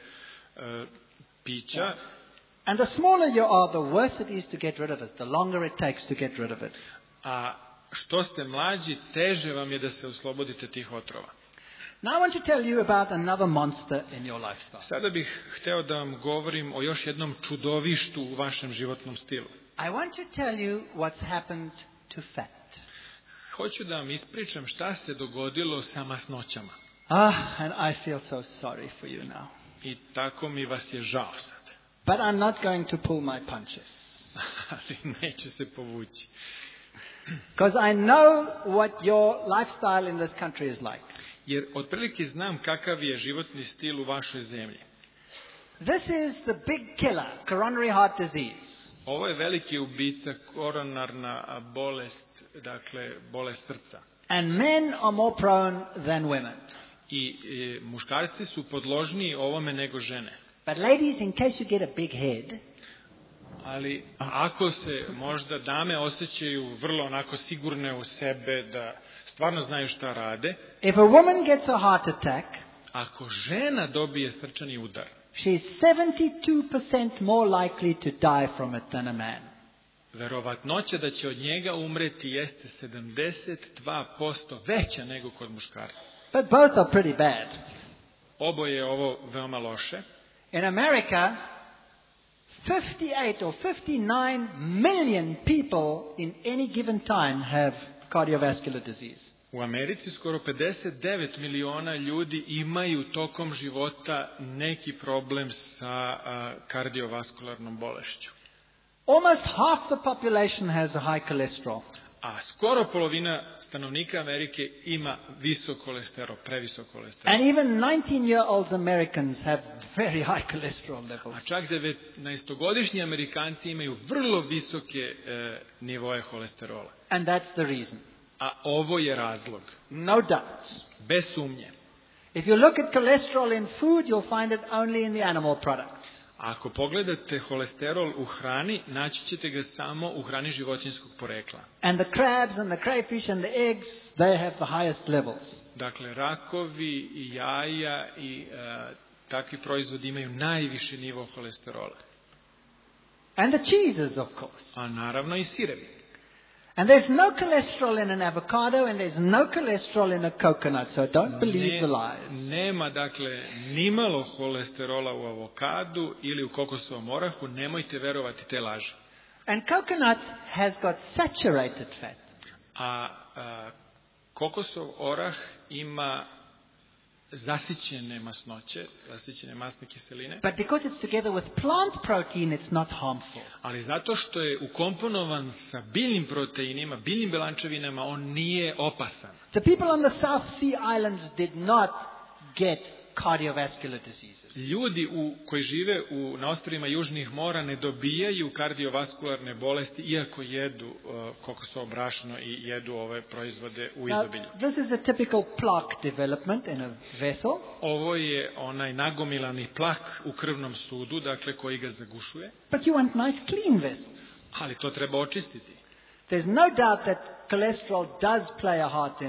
S2: pića.
S1: And the smaller you are, the worse it is to get rid of it, the longer it takes to get rid of it.
S2: A što ste mlađi, teže vam je da se oslobodite tih otrova.
S1: Now I want to tell you about another monster in your lifestyle.
S2: Sada bih hteo da vam govorim o još jednom čudovištu u vašem životnom stilu.
S1: I want to tell you what's happened to fat.
S2: Hoću da vam ispričam šta se dogodilo sa masnoćama.
S1: And I feel so sorry for you now.
S2: I tako mi vas je žao sad.
S1: But I'm not going to pull my punches.
S2: Ali neću se povući.
S1: Because I know what your lifestyle in this country is like.
S2: Jer otprilike znam kakav je životni stil u vašoj zemlji.
S1: This is the big killer, coronary heart disease.
S2: Ovo je veliki ubica, koronarna bolest, dakle bolest srca.
S1: And men are more prone than women.
S2: I muškarci su podložniji ovome nego žene.
S1: But ladies, in case you get a big head,
S2: ali ako se možda dame osjećaju vrlo onako sigurne u sebe, da stvarno znaju šta rade,
S1: if a woman gets a heart attack,
S2: ako žena dobije srčani udar,
S1: she's 72% more likely to die from it than a man.
S2: Verovatnoća da će od njega umreti jeste 72% veća nego kod muškarca.
S1: But both are pretty bad.
S2: Oboje je ovo veoma loše.
S1: In America, 58 or 59 million people in any given time have cardiovascular disease.
S2: U Americi skoro 59 miliona ljudi imaju tokom života neki problem sa kardiovaskularnom bolešću.
S1: Almost half the population has a high cholesterol.
S2: A skoro polovina stanovnika Amerike ima visok kolesterol, previsok kolesterol.
S1: And even 19-year-old Americans have very high cholesterol levels.
S2: A čak 19-godišnji Amerikanci imaju vrlo visoke nivoe holesterola.
S1: And that's the reason.
S2: A ovo je razlog.
S1: No doubt.
S2: Bez sumnje.
S1: If you look at cholesterol in food, you'll find it only in the animal products.
S2: Ako pogledate holesterol u hrani, naći ćete ga samo u hrani životinjskog porekla.
S1: And the crabs and the crayfish and the eggs, they have the highest levels.
S2: Dakle, rakovi i jaja i takvi proizvodi imaju najviši nivo holesterola.
S1: And the cheeses, of course.
S2: A naravno i sirevi.
S1: And there's no cholesterol in an avocado and there's no cholesterol in a coconut, so don't believe the lies.
S2: Nema, dakle, nimalo holesterola u avokadu ili u kokosovom orahu, nemojte verovati te laži.
S1: And coconut has got saturated fat.
S2: A kokosov orah ima zasićene masnoće, zasićene masne kiseline.
S1: But because it's together with plant protein, it's not harmful.
S2: Ali zato što je ukomponovan sa biljnim proteinima, biljnim belančevinama, on nije opasan.
S1: The people on the South Sea Islands did not get cardiovascular diseases.
S2: Ljudi koji žive na ostrvima južnih mora ne dobijaju kardiovaskularne bolesti iako jedu kokosovo brašno i jedu ove proizvode u izobilju.
S1: This is a typical plaque development in a vessel.
S2: Ovo je onaj nagomilani plak u krvnom sudu, dakle koji ga zagušuje.
S1: But you want nice clean vessels.
S2: Ali to treba očistiti.
S1: There's no doubt that cholesterol does play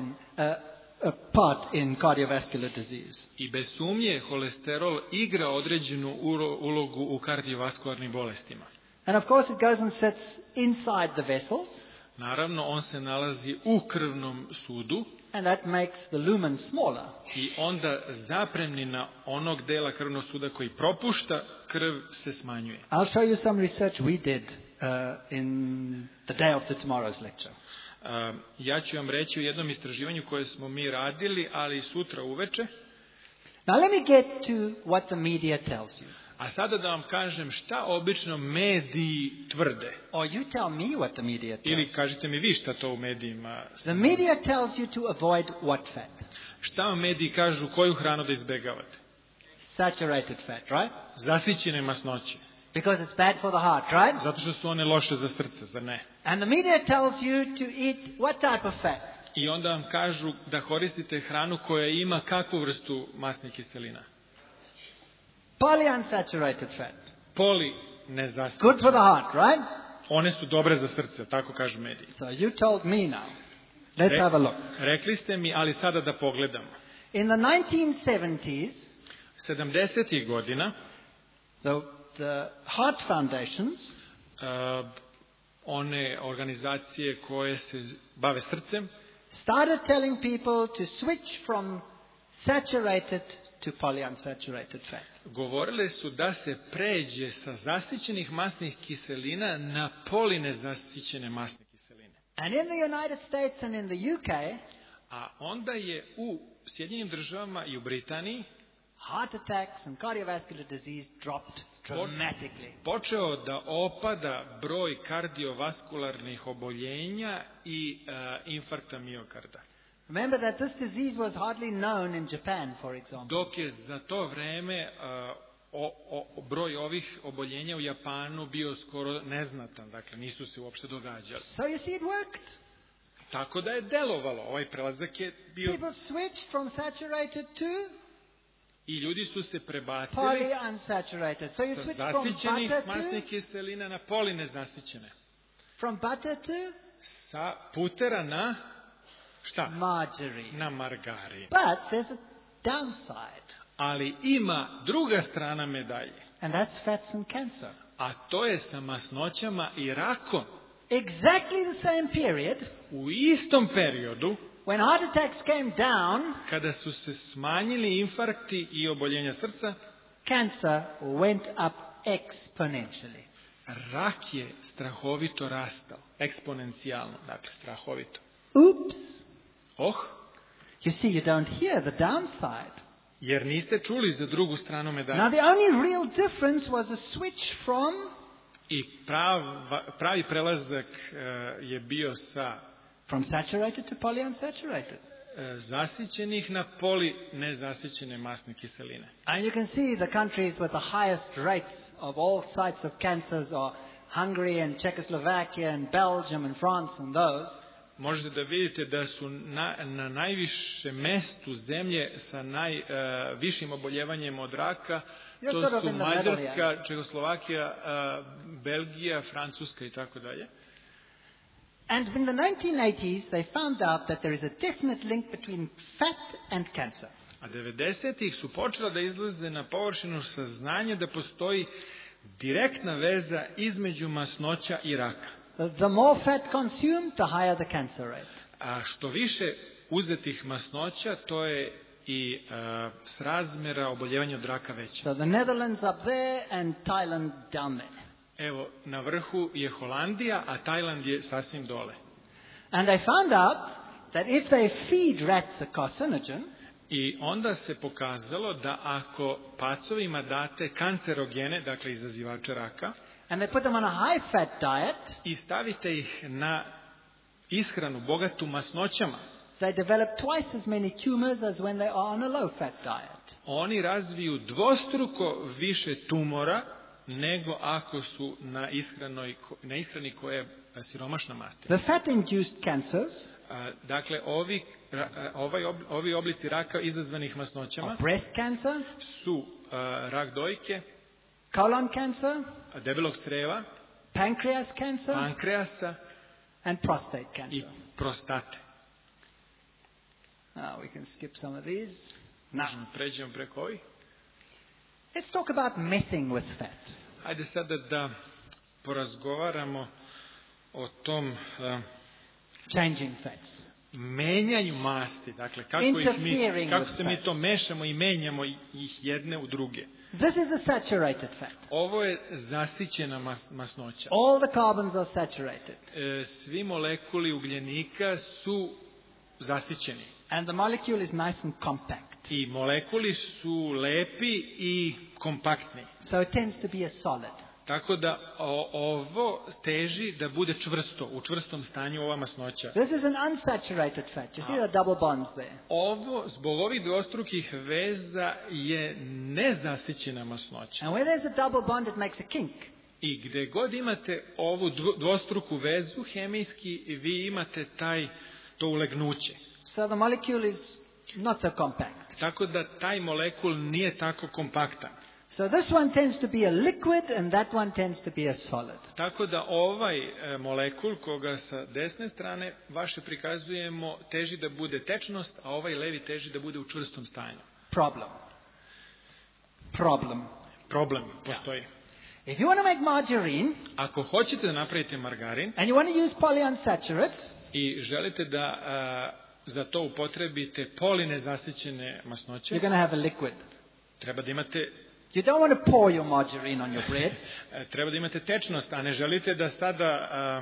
S1: a part in cardiovascular disease.
S2: I bez sumnje holesterol igra određenu ulogu u kardiovaskularnim bolestima.
S1: And of course it goes and sits inside the vessels.
S2: Naravno, on se nalazi u krvnom sudu.
S1: And that makes the lumen smaller.
S2: I onda zapremnina onog dela krvnog suda koji propušta krv se smanjuje.
S1: I'll show you some research we did in the day after tomorrow's lecture.
S2: Ja ću vam reći o jednom istraživanju koje smo mi radili, ali sutra uveče.
S1: Now let me get to what the media tells you.
S2: A sada da vam kažem šta obično mediji tvrde.
S1: Or you tell me what the media tells.
S2: Ili kažite mi vi šta to u medijima.
S1: The media tells you to avoid what fat?
S2: Šta vam mediji kažu koju hranu da izbegavate?
S1: Saturated fat, right?
S2: Zasićene masnoće.
S1: Because it's bad for the heart, right?
S2: Zato što su one loše za srce, zar ne?
S1: And the media tells you to eat what type of fat?
S2: I onda vam kažu da koristite hranu koja ima kakvu vrstu masnih kiselina?
S1: Polyunsaturated fat.
S2: Poli nezasićene.
S1: Good for the heart, right?
S2: One su dobre za srce, tako kažu mediji.
S1: So you told me now. Let's have a look.
S2: Rekli ste mi, ali sada da pogledamo.
S1: In the 1970s,
S2: 70. godina
S1: the heart foundations
S2: one organizacije koje se bave srcem
S1: started telling people to switch from saturated to polyunsaturated fat.
S2: govorile su da se pređe sa zasićenih masnih kiselina na polinezasićene masne kiseline.
S1: And in the United States and in the UK,
S2: A onda je u Sjedinjenim državama i u Britaniji
S1: heart attacks and cardiovascular disease dropped dramatically.
S2: počeo da opada broj kardiovaskularnih oboljenja i infarkta miokarda.
S1: Remember that this disease was hardly known in Japan, for example.
S2: Dok je za to vreme broj ovih oboljenja u Japanu bio skoro neznatan, dakle nisu se uopšte događali.
S1: So you see it worked.
S2: Tako da je delovalo, ovaj prelazak je bio
S1: People switched from saturated to
S2: i ljudi su se prebacili
S1: polyunsaturated. So you
S2: sa
S1: switch from
S2: zasićenih
S1: butter
S2: masnih
S1: to
S2: kiselina na polinezasićene. Sa putera na šta?
S1: margarine.
S2: Na margarin.
S1: But there's a downside,
S2: Ali ima druga strana medalje,
S1: and that's fats and cancer.
S2: a to je sa masnoćama i rakom.
S1: Exactly the same period
S2: U istom periodu,
S1: when heart attacks came down,
S2: kada su se smanjili infarkti i oboljenja srca,
S1: cancer went up exponentially.
S2: rak je strahovito rastao. Eksponencijalno, dakle strahovito.
S1: Oops.
S2: You
S1: see, you don't hear the downside.
S2: Jer niste čuli za drugu stranu medalje.
S1: Now the only real difference was a switch from
S2: I pravi prelazak je bio sa
S1: saturated to polyunsaturated.
S2: zasićenih na polinezasićene masne kiseline.
S1: And you can see the countries with the highest rates of all types of cancers are Hungary and Czechoslovakia and Belgium and France and those.
S2: Možete da vidite da su na najvišem mestu zemlje sa najvišim oboljevanjem od raka, to su Mađarska, Čehoslovakija, Belgija, Francuska i tako dalje.
S1: And in the 1980s they found out that there is a definite link between fat and cancer.
S2: A 90-ih su počela da izlaze na površinu saznanje da postoji direktna veza između masnoća i raka.
S1: The more fat consumed, the higher the cancer rate.
S2: A što više uzetih masnoća, to je i srazmjera oboljevanja od raka veća.
S1: So the Netherlands up there and Thailand down there.
S2: Evo, na vrhu je Holandija, a Tajland je sasvim dole.
S1: And they found out that if they feed rats a carcinogen,
S2: i onda se pokazalo da ako pacovima date kancerogene, dakle izazivače raka,
S1: and they put them on a high fat diet,
S2: i stavite ih na ishranu bogatu masnoćama,
S1: they develop twice as many tumors as when they are on a low fat diet.
S2: Oni razviju dvostruko više tumora nego ako su na ishrani koja je siromašna materija.
S1: The fat induced cancers,
S2: dakle ovi oblici raka izazvanih masnoćama,
S1: breast cancer,
S2: su rak dojke,
S1: colon cancer,
S2: debelog crijeva,
S1: pancreasa, and prostate cancer.
S2: I prostate.
S1: Now we can skip some of these.
S2: Možemo pređemo preko ovih.
S1: Let's talk about messing with fat.
S2: Hajde sada da porazgovaramo o tom
S1: changing fats.
S2: Menjanju masti, dakle kako se mi to mešamo i menjamo ih jedne u druge.
S1: This is a saturated fat.
S2: Ovo je zasićena masnoća.
S1: All the carbons are saturated.
S2: Svi molekuli ugljenika su zasićeni.
S1: And the molecule is nice and compact.
S2: I molekuli su lepi i kompaktni.
S1: So it tends to be a solid.
S2: Tako da ovo teži da bude čvrsto, u čvrstom stanju ova masnoća.
S1: This is an unsaturated fat. You see the double bonds there.
S2: Ovo, zbog ovih dvostrukih veza, je nezasićena masnoća.
S1: And where there's a double bond, it makes a kink.
S2: I gde god imate ovu dvostruku vezu, hemijski, vi imate to ulegnuće.
S1: So the molecule is not so compact.
S2: Tako da taj molekul nije tako kompaktan.
S1: So this one tends to be a liquid and that one tends to be a solid.
S2: Tako da ovaj molekul, koga sa desne strane vaše prikazujemo, teži da bude tečnost, a ovaj levi teži da bude u čvrstom stanju. Problem postoji.
S1: If you want to make margarine,
S2: ako hoćete da napravite margarin,
S1: and you want to use polyunsaturates,
S2: i želite da za to upotrebite polinezasićene masnoće,
S1: you're going to have a liquid.
S2: Treba da imate
S1: You don't want to pour your margarine on your bread.
S2: Treba da imate tečnost, a ne želite da sada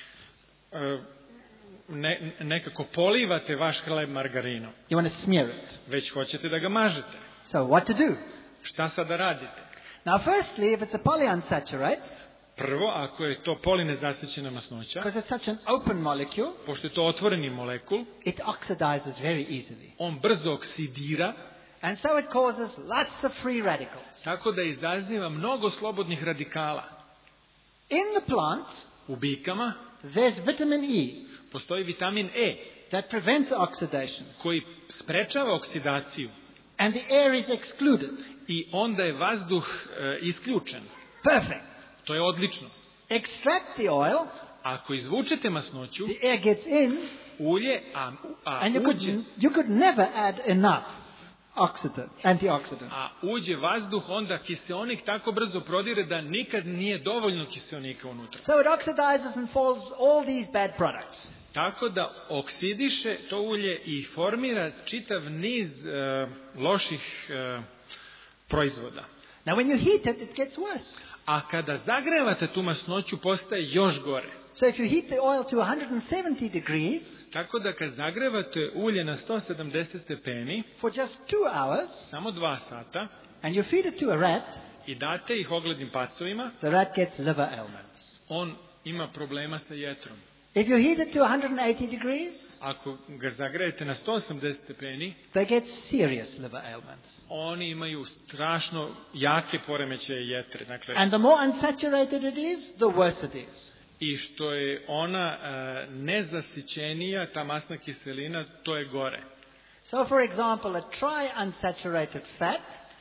S2: nekako polivate vaš hleb margarinom.
S1: You want to smear it.
S2: Već hoćete da ga mažete.
S1: So what to do?
S2: Šta sada radite?
S1: Now firstly, if it's a polyunsaturate,
S2: prvo, ako je to polinezasićena masnoća,
S1: because it's such an open molecule,
S2: pošto je to otvoreni molekul,
S1: it oxidizes very easily.
S2: On brzo oksidira,
S1: and so it causes lots of free radicals.
S2: Tako da izaziva mnogo slobodnih radikala.
S1: In the plant,
S2: u biljkama,
S1: there's vitamin E.
S2: Postoji vitamin E.
S1: That prevents oxidation.
S2: Koji sprečava oksidaciju.
S1: And the air is excluded.
S2: I onda je vazduh isključen.
S1: Perfect.
S2: To je odlično.
S1: Extract the oil.
S2: Ako izvučete masnoću,
S1: the air gets in.
S2: Ulje,
S1: and you could never add enough antioxidant.
S2: A uđe vazduh, onda kiseonik tako brzo prodire da nikad nije dovoljno kiseonika unutra.
S1: So it oxidizes and forms all these bad products.
S2: Tako da oksidiše to ulje i formira čitav niz loših proizvoda.
S1: Now when you heat it gets worse.
S2: A kada zagrevate tu masnoću, postaje još gore.
S1: So if you heat the oil to 170 degrees,
S2: tako da kad zagrevate ulje na 170 stepeni,
S1: for just 2 hours,
S2: samo 2 sata,
S1: and you feed it to a rat,
S2: i date ih oglednim pacovima,
S1: the rat gets liver ailments.
S2: On ima problema sa jetrom.
S1: If you heat it to 180 degrees,
S2: ako ga zagrejete na 180 stepeni,
S1: they get serious liver ailments.
S2: Oni imaju strašno jake poremećaje jetre. Dakle,
S1: and the more unsaturated it is, the worse it is.
S2: I što je ona nezasićenija, ta masna kiselina, to je gore.
S1: So for example, a triunsaturated fat,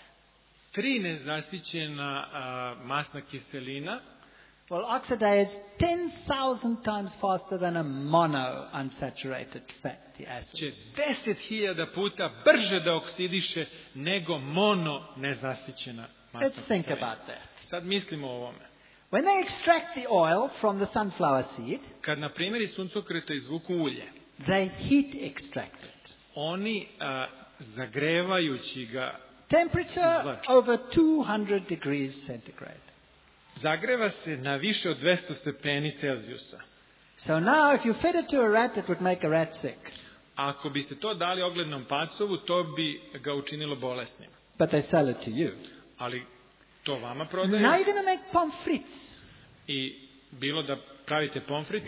S2: 3 nezasićena masna kiselina,
S1: will oxidize 10,000 times faster than a monounsaturated fatty acid.
S2: Će 10.000 puta brže da oksidiše nego nezasićena masna
S1: kiselina. Let's think about that.
S2: Sad mislimo o ovome.
S1: When they extract the oil from the sunflower seed,
S2: kad na primjer iz suncokreta izvuku ulje,
S1: they heat extract it.
S2: Oni zagrevajući ga,
S1: temperature over 200 degrees centigrade.
S2: Zagreva se na više od 200 stepeni Celzijusa.
S1: So now if you fed it to a rat, it would make a rat sick.
S2: Ako biste to dali oglednom pacovu, to bi ga učinilo bolesnim.
S1: But they sell it to you.
S2: Ali to vama prodaju.
S1: Now you're going to make pommes frites.
S2: I bilo da pravite pomfrit.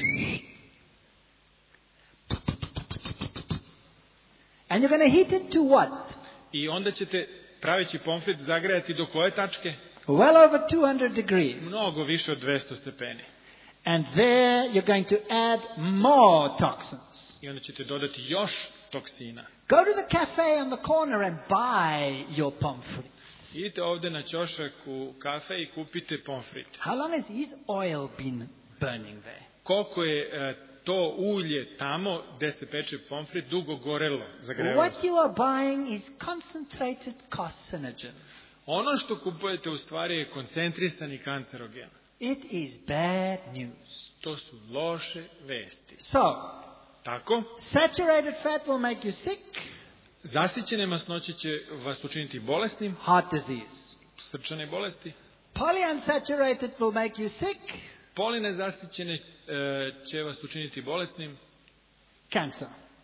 S1: And you're going to heat it to what?
S2: I onda ćete praveći pomfrit zagrejati do koje tačke?
S1: Well over 200 degrees.
S2: Mnogo više od 200 stepeni.
S1: And there you're going to add more toxins.
S2: I onda ćete dodati još toksina.
S1: Go to the cafe on the corner and buy your pommes frites.
S2: Idite ovdje na ćošak u kafe i kupite pomfrit.
S1: How long has his oil been burning there?
S2: Koliko je to ulje tamo gdje se peče pomfrit dugo gorelo, zagrevalo se?
S1: What you are buying is concentrated carcinogen.
S2: Ono što kupujete u stvari je koncentrisani kancerogen.
S1: It is bad news.
S2: To su loše vesti.
S1: So,
S2: tako,
S1: saturated fat will make you sick.
S2: Zasićene masnoće će vas učiniti bolesnim.
S1: Heart disease.
S2: Srčane bolesti.
S1: Polyunsaturated will make you sick.
S2: Polinezasićene će vas učiniti bolesnim.
S1: Cancer.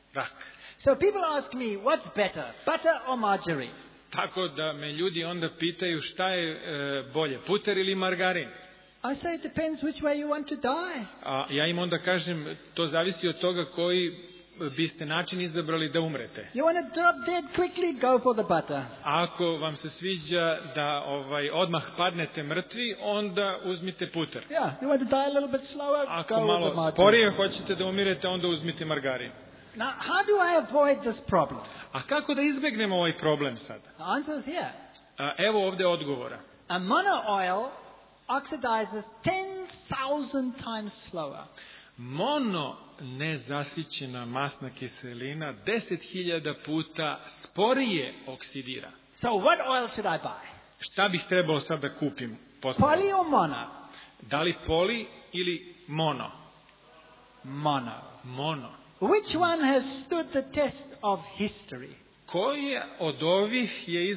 S2: rak.
S1: So people ask me, what's better, butter or margarine?
S2: Tako da me ljudi onda pitaju šta je bolje, puter ili margarin.
S1: I say it depends which way you want to die.
S2: A ja im onda kažem, to zavisi od toga koji biste način izabrali da umrete.
S1: You want to drop dead quickly, go for the butter.
S2: Ako vam se sviđa da odmah padnete mrtvi, onda uzmite puter.
S1: Yeah, you want to die a little bit slower,
S2: Ako
S1: go with the
S2: malo
S1: margarine.
S2: sporije hoćete da umirete, onda uzmite margarin.
S1: Now, how do I avoid this problem?
S2: A kako da izbegnemo ovaj problem sad?
S1: The answer is here.
S2: Evo ovdje odgovora.
S1: A mono oil oxidizes 10,000 times slower.
S2: Mono nezasićena masna kiselina 10.000 puta sporije oksidira.
S1: So what oil should I buy?
S2: Šta bih trebao sad da kupim?
S1: Poly or mono?
S2: Da li poli ili mono?
S1: Mono.
S2: Mono.
S1: Which one has stood the test of history?
S2: Koji od ovih je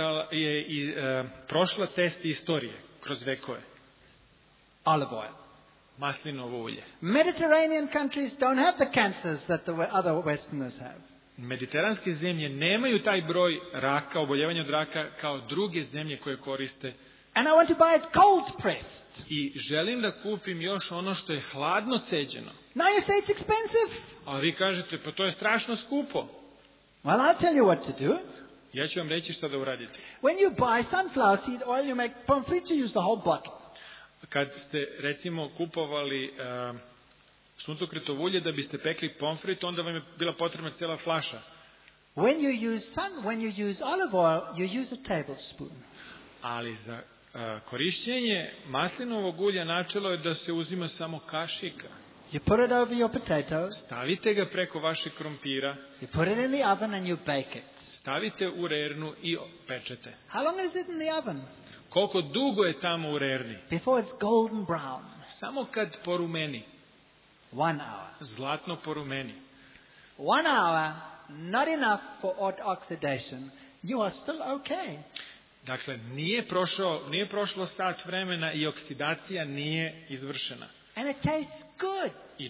S2: prošla test istorije kroz vekove?
S1: Olive oil.
S2: Maslinovo ulje.
S1: Mediterranean countries don't have the cancers that the other Westerners have.
S2: Mediteranske zemlje nemaju taj broj raka, oboljevanja od raka kao druge zemlje koje koriste.
S1: And I want to buy it cold pressed.
S2: I želim da kupim još ono što je hladno ceđeno.
S1: Now you say it's expensive.
S2: A vi kažete, pa to je strašno skupo.
S1: Well, I'll tell you what to do.
S2: Ja ću vam reći šta da uradite.
S1: When you buy sunflower seed oil, you make pommes frites, you use the whole bottle.
S2: Kad ste, recimo, kupovali suncokretovo ulje da biste pekli pomfrit, onda vam je bila potrebna cijela flaša.
S1: When you use olive oil, you use a tablespoon.
S2: Ali za korišćenje maslinovog ulja načelo je da se uzima samo kašika.
S1: You put it over your potatoes.
S2: Stavite ga preko vašeg krompira.
S1: You put it in the oven and you bake it.
S2: Stavite u rernu i pečete.
S1: How long is it in the oven?
S2: Koliko dugo je tamo u rerni?
S1: Before it's golden brown.
S2: Samo kad porumeni.
S1: 1 hour.
S2: Zlatno porumeni.
S1: 1 hour, not enough for oxidation. You are still okay.
S2: Dakle, nije prošlo sat vremena i oksidacija nije izvršena.
S1: And it tastes good.
S2: I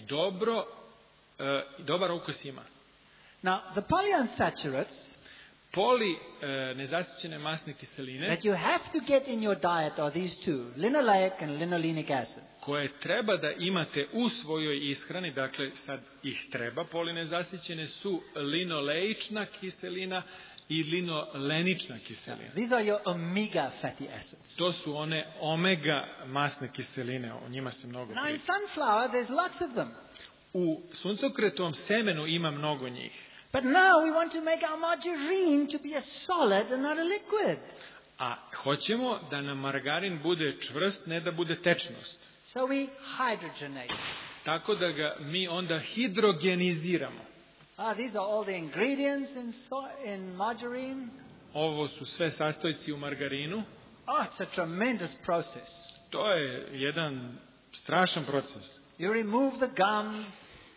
S2: dobar ukus ima.
S1: Now, the polyunsaturates
S2: nezasićene masne kiseline
S1: that you have to get in your diet are these two, linoleic and linolenic acid.
S2: koje treba da imate u svojoj ishrani, dakle sad ih treba, polinezasićene su linoleična kiselina i linolenična kiselina.
S1: These are your omega fatty acids.
S2: To su one omega masne kiseline, o njima se mnogo
S1: Now in
S2: priča.
S1: sunflower there's lots of them.
S2: U suncokretovom semenu ima mnogo njih.
S1: But now we want to make our margarine to be a solid and not a liquid.
S2: A hoćemo da nam margarin bude čvrst, ne da bude tečnost.
S1: So we hydrogenate.
S2: Tako da ga mi onda hidrogeniziramo.
S1: These are all the ingredients in margarine.
S2: Ovo su sve sastojci u margarinu.
S1: It's a tremendous process.
S2: To je jedan strašan proces.
S1: You remove the gums.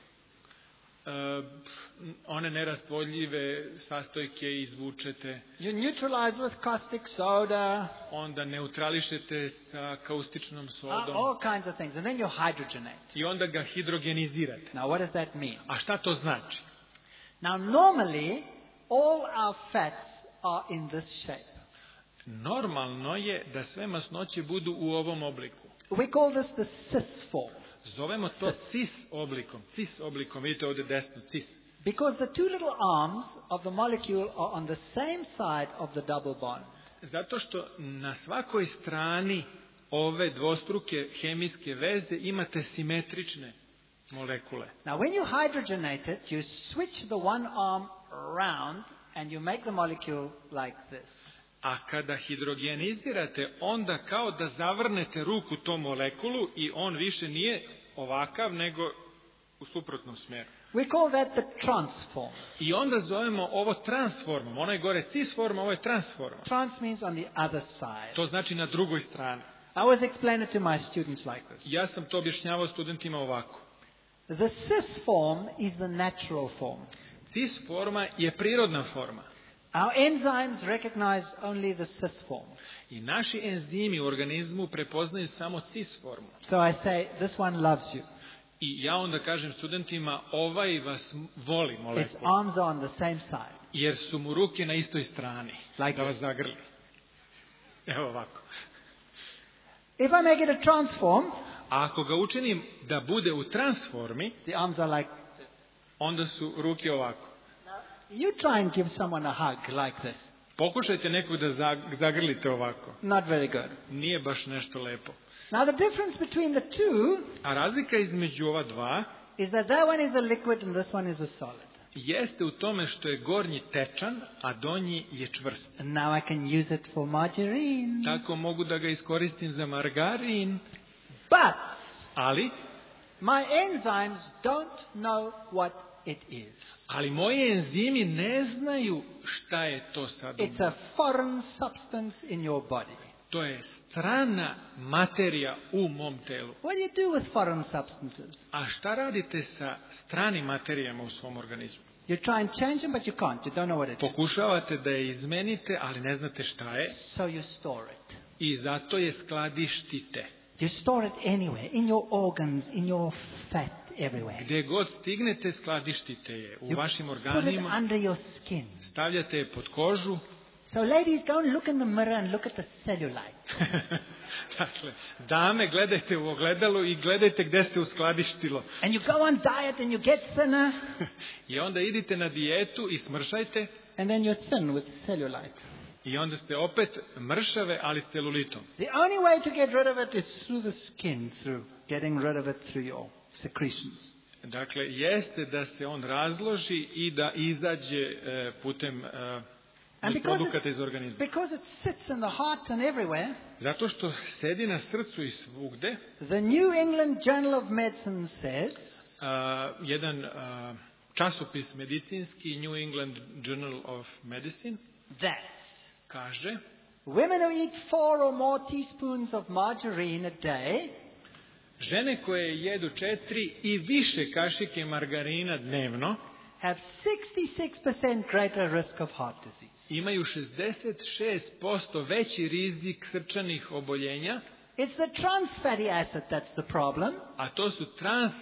S2: One nerastvojljive sastojke izvučete.
S1: You neutralize with caustic soda.
S2: Onda neutrališete sa kaustičnom sodom.
S1: All kinds of things. And then you hydrogenate.
S2: I onda ga hidrogenizirate.
S1: Now what does that mean?
S2: A šta to znači?
S1: Now normally all our fats are in this shape.
S2: Normalno je da sve masnoće budu u ovom obliku.
S1: We call this the cis form.
S2: Zovemo to cis oblikom, vidite ovdje desno, cis.
S1: Because the two little arms of the molecule are on the same side of the double bond.
S2: Zato što na svakoj strani ove dvostruke hemijske veze imate simetrične molekule.
S1: Now when you hydrogenate it, you switch the one arm around and you make the molecule like this.
S2: A kada hidrogenizirate, onda kao da zavrnete ruku tom molekulu i on više nije ovakav, nego u suprotnom smjeru.
S1: We call that the transform.
S2: I onda zovemo ovo transformom. Ona je gore cis forma, ovo je transforma.
S1: Trans means on the other side.
S2: To znači na drugoj strani.
S1: I always explain it to my students like this.
S2: Ja sam to objašnjavao studentima ovako.
S1: The cis form is the natural form.
S2: Cis forma je prirodna forma.
S1: Our enzymes recognize only the cis form.
S2: I naši enzimi u organizmu prepoznaju samo cis formu.
S1: So I say, this one loves you.
S2: I ja onda kažem studentima, ovaj vas voli
S1: Its
S2: molekulu,
S1: arms are on the same side.
S2: jer su mu ruke na istoj strani,
S1: Like
S2: da vas zagrli. Evo ovako.
S1: If I make it a transform,
S2: A ako ga učinim da bude u transformi,
S1: the arms are like,
S2: onda su ruke ovako.
S1: you try and give someone a hug like this.
S2: Pokušajte nekog da zagrlite ovako.
S1: Not very good.
S2: Nije baš nešto lepo.
S1: Now the difference between the two
S2: A razlika između ova dva
S1: is that one is a liquid and this one is a solid.
S2: jeste u tome što je gornji tečan, a donji je čvrst.
S1: And now I can use it for margarine.
S2: Tako mogu da ga iskoristim za margarin,
S1: But
S2: ali
S1: my enzymes don't know what it is.
S2: moji enzimi ne znaju šta je to sad.
S1: It's a foreign substance in your body.
S2: To je strana materija u mom telu.
S1: What do you do with foreign substances?
S2: A šta radite sa stranim materijama u svom organizmu?
S1: You try and change them, but you can't. You don't know what it is.
S2: Pokušavate da je izmenite, ali ne znate šta je.
S1: So you store it.
S2: I zato je skladištite.
S1: You store it anywhere, in your organs, in your fat, everywhere.
S2: Gde god stignete, skladištite je. U
S1: You
S2: vašim
S1: put it
S2: organima
S1: under your skin.
S2: stavljate je pod kožu.
S1: So ladies, go and look in the mirror and look at the cellulite.
S2: Dakle, dame, gledajte u ogledalo i gledajte gde ste uskladištilo.
S1: And you go on diet and you get thinner,
S2: I onda idite na dijetu i smršajte.
S1: and then you're thin with cellulite.
S2: I onda ste opet mršave, ali s celulitom.
S1: The only way to get rid of it is through the skin, through getting rid of it through your secretions.
S2: Dakle, jeste da se on razloži i da izađe putem produkata iz organizma.
S1: Because it sits in the heart and everywhere,
S2: Zato što sedi na srcu i svugde,
S1: the New England Journal of Medicine says
S2: jedan časopis medicinski, New England Journal of Medicine,
S1: that
S2: kaže
S1: women who eat 4 or more teaspoons of margarine a day
S2: žene koje jedu 4 i više kašike margarina dnevno
S1: have 66% greater risk of heart disease.
S2: imaju 66% veći rizik srčanih oboljenja,
S1: It's the trans fatty acid that's the problem.
S2: a to su trans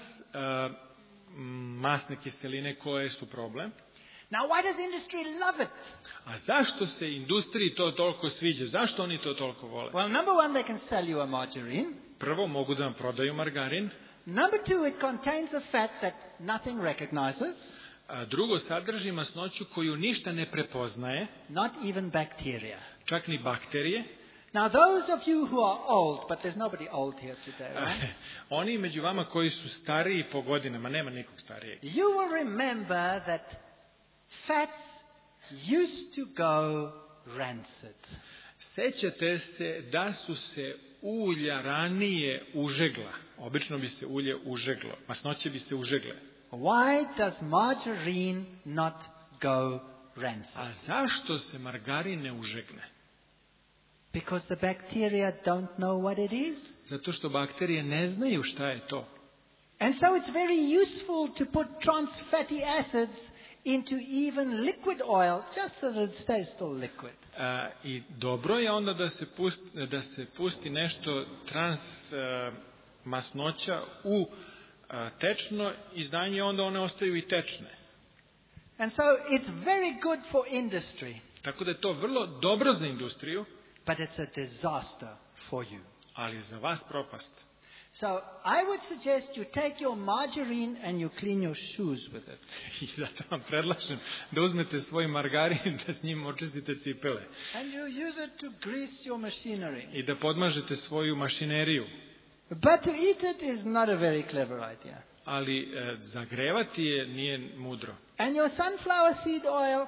S2: masne kiseline koje su problem.
S1: Now, why does industry love it?
S2: A zašto se industriji to toliko sviđa? Zašto oni to toliko vole?
S1: Well, number one, they can sell you a margarine.
S2: Prvo, mogu da vam prodaju margarin.
S1: Number two, it contains a fat that nothing recognizes,
S2: A drugo, sadrži masnoću koju ništa ne prepoznaje,
S1: not even bacteria.
S2: čak ni bakterije.
S1: Now, those of you who are old, but there's nobody old here today, right?
S2: Oni među vama koji su stariji po godinama, nema nikog starijeg.
S1: You will remember that fats used to go rancid.
S2: Sećate se da su se ulja ranije užegla. Obično bi se ulje užeglo. Masnoće bi se užegle.
S1: Why does margarine not go rancid?
S2: A zašto se margarin ne užegne?
S1: Because the bacteria don't know what it is.
S2: Zato što bakterije ne znaju šta je to.
S1: And so it's very useful to put trans fatty acids into even liquid oil, just so that it stays still liquid.
S2: I dobro je onda da se pusti nešto trans masnoća u tečno izdanje, onda one ostaju i tečne.
S1: And so it's very good for industry,
S2: Tako da je to vrlo dobro za industriju,
S1: but it's a disaster for you.
S2: ali za vas propast.
S1: So I would suggest you take your margarine and you clean your shoes with it.
S2: I zato vam predlažem da uzmete svoj margarin, da s njim očistite cipele
S1: And you use it to grease your machinery.
S2: i da podmažete svoju mašineriju.
S1: But to eat it is not a very clever idea.
S2: Ali zagrevati je nije mudro.
S1: And your sunflower seed oil,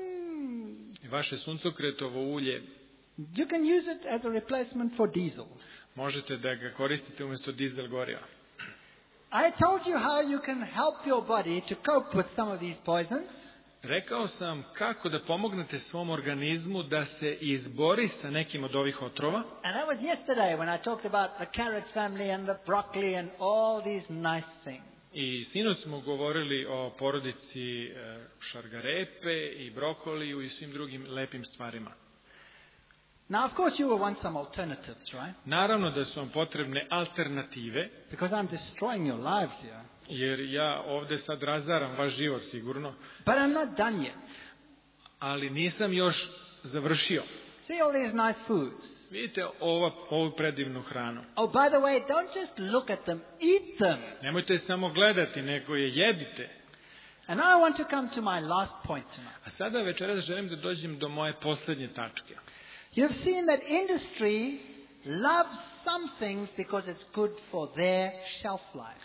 S2: I vaše suncokretovo ulje
S1: you can use it as a replacement for diesel.
S2: možete da ga koristite umjesto dizel goriva.
S1: I told you how you can help your body to cope with some of these poisons.
S2: Rekao sam kako da pomognete svom organizmu da se izbori sa nekim od ovih otrova.
S1: And that was yesterday when I talked about the carrot family and the broccoli and all these nice things.
S2: I sinoć smo govorili o porodici šargarepe i brokoliju i svim drugim lepim stvarima.
S1: Now, of course, you will want some alternatives, right?
S2: Naravno da su vam potrebne alternative,
S1: Because I'm destroying your lives here.
S2: jer ja ovdje sad razaram vaš život sigurno,
S1: But I'm not done yet.
S2: ali nisam još završio.
S1: See all these nice foods.
S2: Vidite ovu predivnu hranu.
S1: Oh, by the way, don't just look at them, eat them.
S2: Nemojte samo gledati, nego je jedite.
S1: And now I want to come to my last point tonight.
S2: A sada večeras želim da dođem do moje posljednje tačke.
S1: You've seen that industry loves some things because it's good for their shelf life.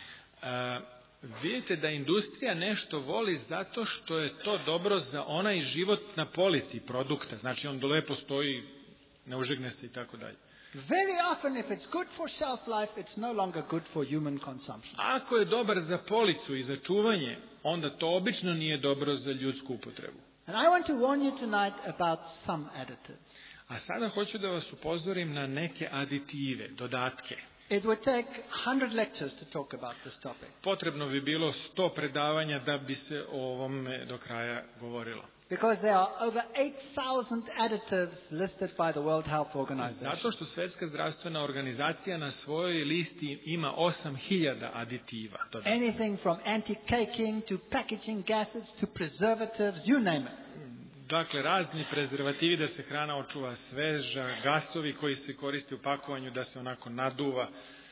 S2: Vidite da industrija nešto voli zato što je to dobro za onaj život na polici produkta. Znači on lepo stoji, ne užegne se i tako dalje.
S1: Very often if it's good for shelf life, it's no longer good for human consumption.
S2: Ako je dobar za policu i za čuvanje, onda to obično nije dobro za ljudsku upotrebu.
S1: And I want to warn you tonight about some additives.
S2: A sada hoću da vas upozorim na neke aditive, dodatke.
S1: It would take 100 lectures to talk about this topic.
S2: Potrebno bi bilo 100 predavanja da bi se o ovome do kraja govorilo.
S1: Because there are over 8,000 additives listed by the World Health Organization.
S2: Zato što Svjetska zdravstvena organizacija na svojoj listi ima 8.000 aditiva. Dodatno.
S1: Anything from anti-caking to packaging gases to preservatives, you name it.
S2: Dakle, razni prezervativi da se hrana očuva sveža, gasovi koji se koriste u pakovanju da se onako naduva.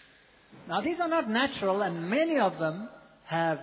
S1: Now these are not natural and many of them have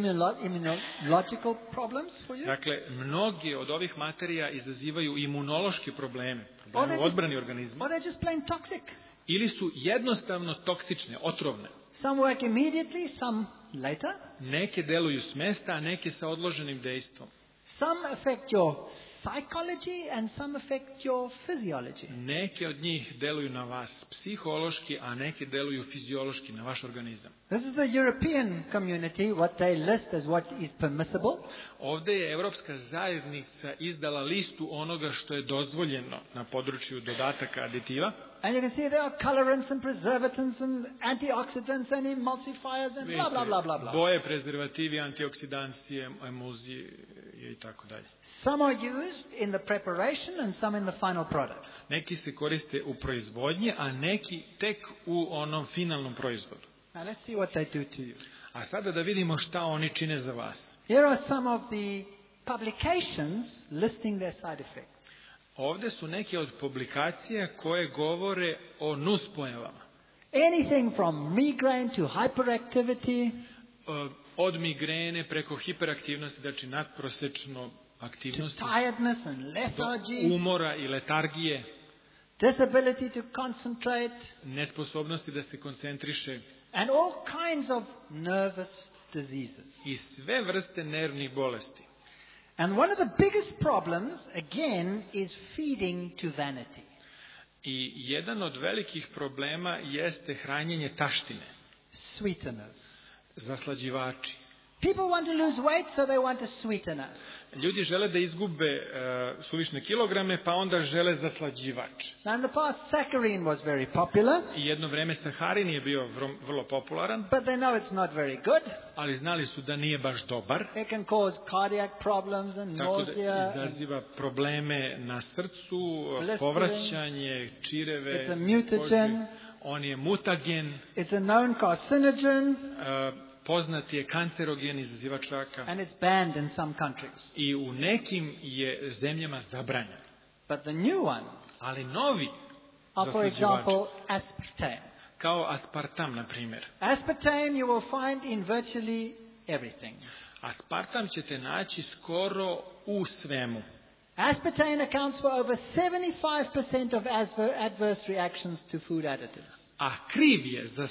S1: immunological problems for you.
S2: Dakle, mnogi od ovih materija izazivaju imunološke probleme u odbrani organizma.
S1: Or they're just plain toxic.
S2: Ili su jednostavno toksične, otrovne.
S1: Some work immediately, some later.
S2: Neke deluju s mesta, a neke sa odloženim dejstvom.
S1: Some affect your psychology and some affect your physiology.
S2: Neke od njih deluju na vas psihološki, a neke deluju fiziološki na vaš organizam.
S1: This is the European community, what they list as what is permissible.
S2: Ovdje je Evropska zajednica izdala listu onoga što je dozvoljeno na području dodataka aditiva.
S1: And you can see there are colorants and preservatives and antioxidants and emulsifiers and blah, blah, blah, blah, blah.
S2: Boje, prezervativi, antioksidancije, emulzije i tako dalje.
S1: Some are used in the preparation and some in the final product.
S2: Neki se koriste u proizvodnji, a neki tek u onom finalnom proizvodu.
S1: Now let's see what they do to you.
S2: A sada da vidimo šta oni čine za vas.
S1: Here are some of the publications listing their side effects.
S2: Ovdje su neke od publikacija koje govore o nuspojavama.
S1: Anything from migraine to hyperactivity.
S2: Od migrene preko hiperaktivnosti, znači nadprosečno aktivnosti,
S1: to tiredness and lethargy,
S2: do umora i letargije,
S1: disability to concentrate,
S2: nesposobnosti da se koncentriše,
S1: and all kinds of nervous diseases.
S2: I sve vrste nervnih bolesti.
S1: And one of the biggest problems, again, is feeding to vanity.
S2: I jedan od velikih problema jeste hranjenje taštine.
S1: Sweeteners.
S2: Zaslađivači.
S1: People want to lose weight, so they want a sweetener.
S2: Ljudi žele da izgube suvišne kilograme, pa onda žele zaslađivač.
S1: Now in the past, saccharin was very popular.
S2: I jedno vreme saharin je bio vrlo popularan.
S1: But they know it's not very good.
S2: Ali znali su da nije baš dobar.
S1: It can cause cardiac problems and nausea.
S2: Tako da izaziva probleme na srcu, povraćanje, čireve.
S1: It's a mutagen.
S2: On je mutagen.
S1: It's a known carcinogen.
S2: Poznat je kancerogen, izazivač raka.
S1: And it's banned in some countries.
S2: I u nekim je zemljama zabranjen.
S1: But the new ones,
S2: ali novi
S1: are for example aspartame.
S2: Kao aspartam, na primjer.
S1: Aspartame you will find in virtually everything.
S2: Aspartam ćete naći skoro u svemu.
S1: Aspartame accounts for over 75% of adverse reactions to food additives.
S2: A kriv je za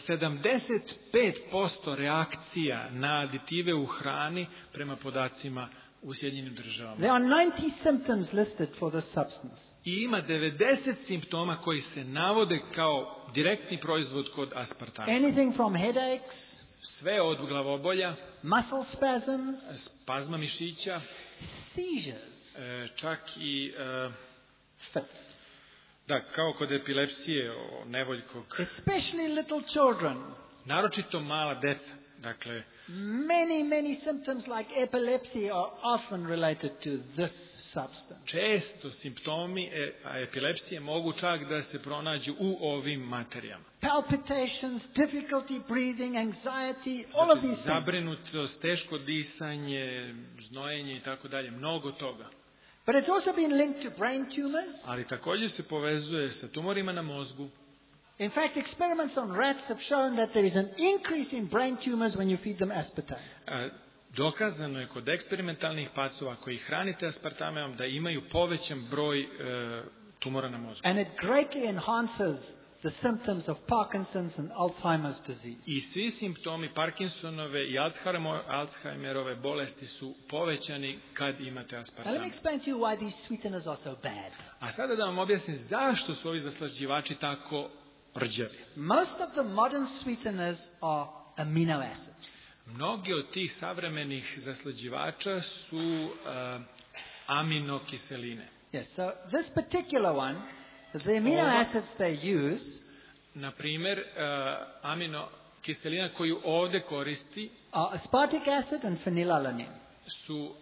S2: 75% reakcija na aditive u hrani prema podacima u Sjedinjenim Državama.
S1: There are 90 symptoms listed for this substance.
S2: I ima 90 simptoma koji se navode kao direktni proizvod kod aspartama.
S1: Anything from headaches,
S2: sve od glavobolja,
S1: muscle spasms,
S2: spazma mišića,
S1: seizures,
S2: čak i
S1: fits.
S2: Da, kao kod epilepsije, nevoljkog.
S1: Especially little children.
S2: Naročito mala deca. Dakle,
S1: many symptoms like epilepsy are often related to this substance.
S2: Često simptomi epilepsije mogu čak da se pronađu u ovim materijama.
S1: Palpitations, difficulty breathing, anxiety, all of these things.
S2: Zabrinutost, teško disanje, znojenje i tako dalje, mnogo toga.
S1: But it's also been linked to brain tumors.
S2: Ali također se povezuje sa tumorima na mozgu.
S1: In fact, experiments on rats have shown that there is an increase in brain tumors when you feed them aspartame.
S2: Dokazano je kod eksperimentalnih pacova koji hranite aspartamom da imaju povećan broj tumora na mozgu.
S1: And it greatly enhances the symptoms of Parkinson's and Alzheimer's disease.
S2: I svi simptomi Parkinsonove i Alzheimerove bolesti su povećani kad imate
S1: Now let me
S2: aspartam.
S1: explain to you why these sweeteners are so bad.
S2: A sada da vam objasnim zašto su ovi zaslađivači tako rđavi.
S1: Most of the modern sweeteners are amino acids.
S2: Mnogi od tih savremenih zaslađivača su aminokiseline.
S1: Yes, so this particular one, the amino acids they use
S2: Na primjer, aminokiselina koju ovdje koristi
S1: are aspartic acid and phenylalanine.
S2: su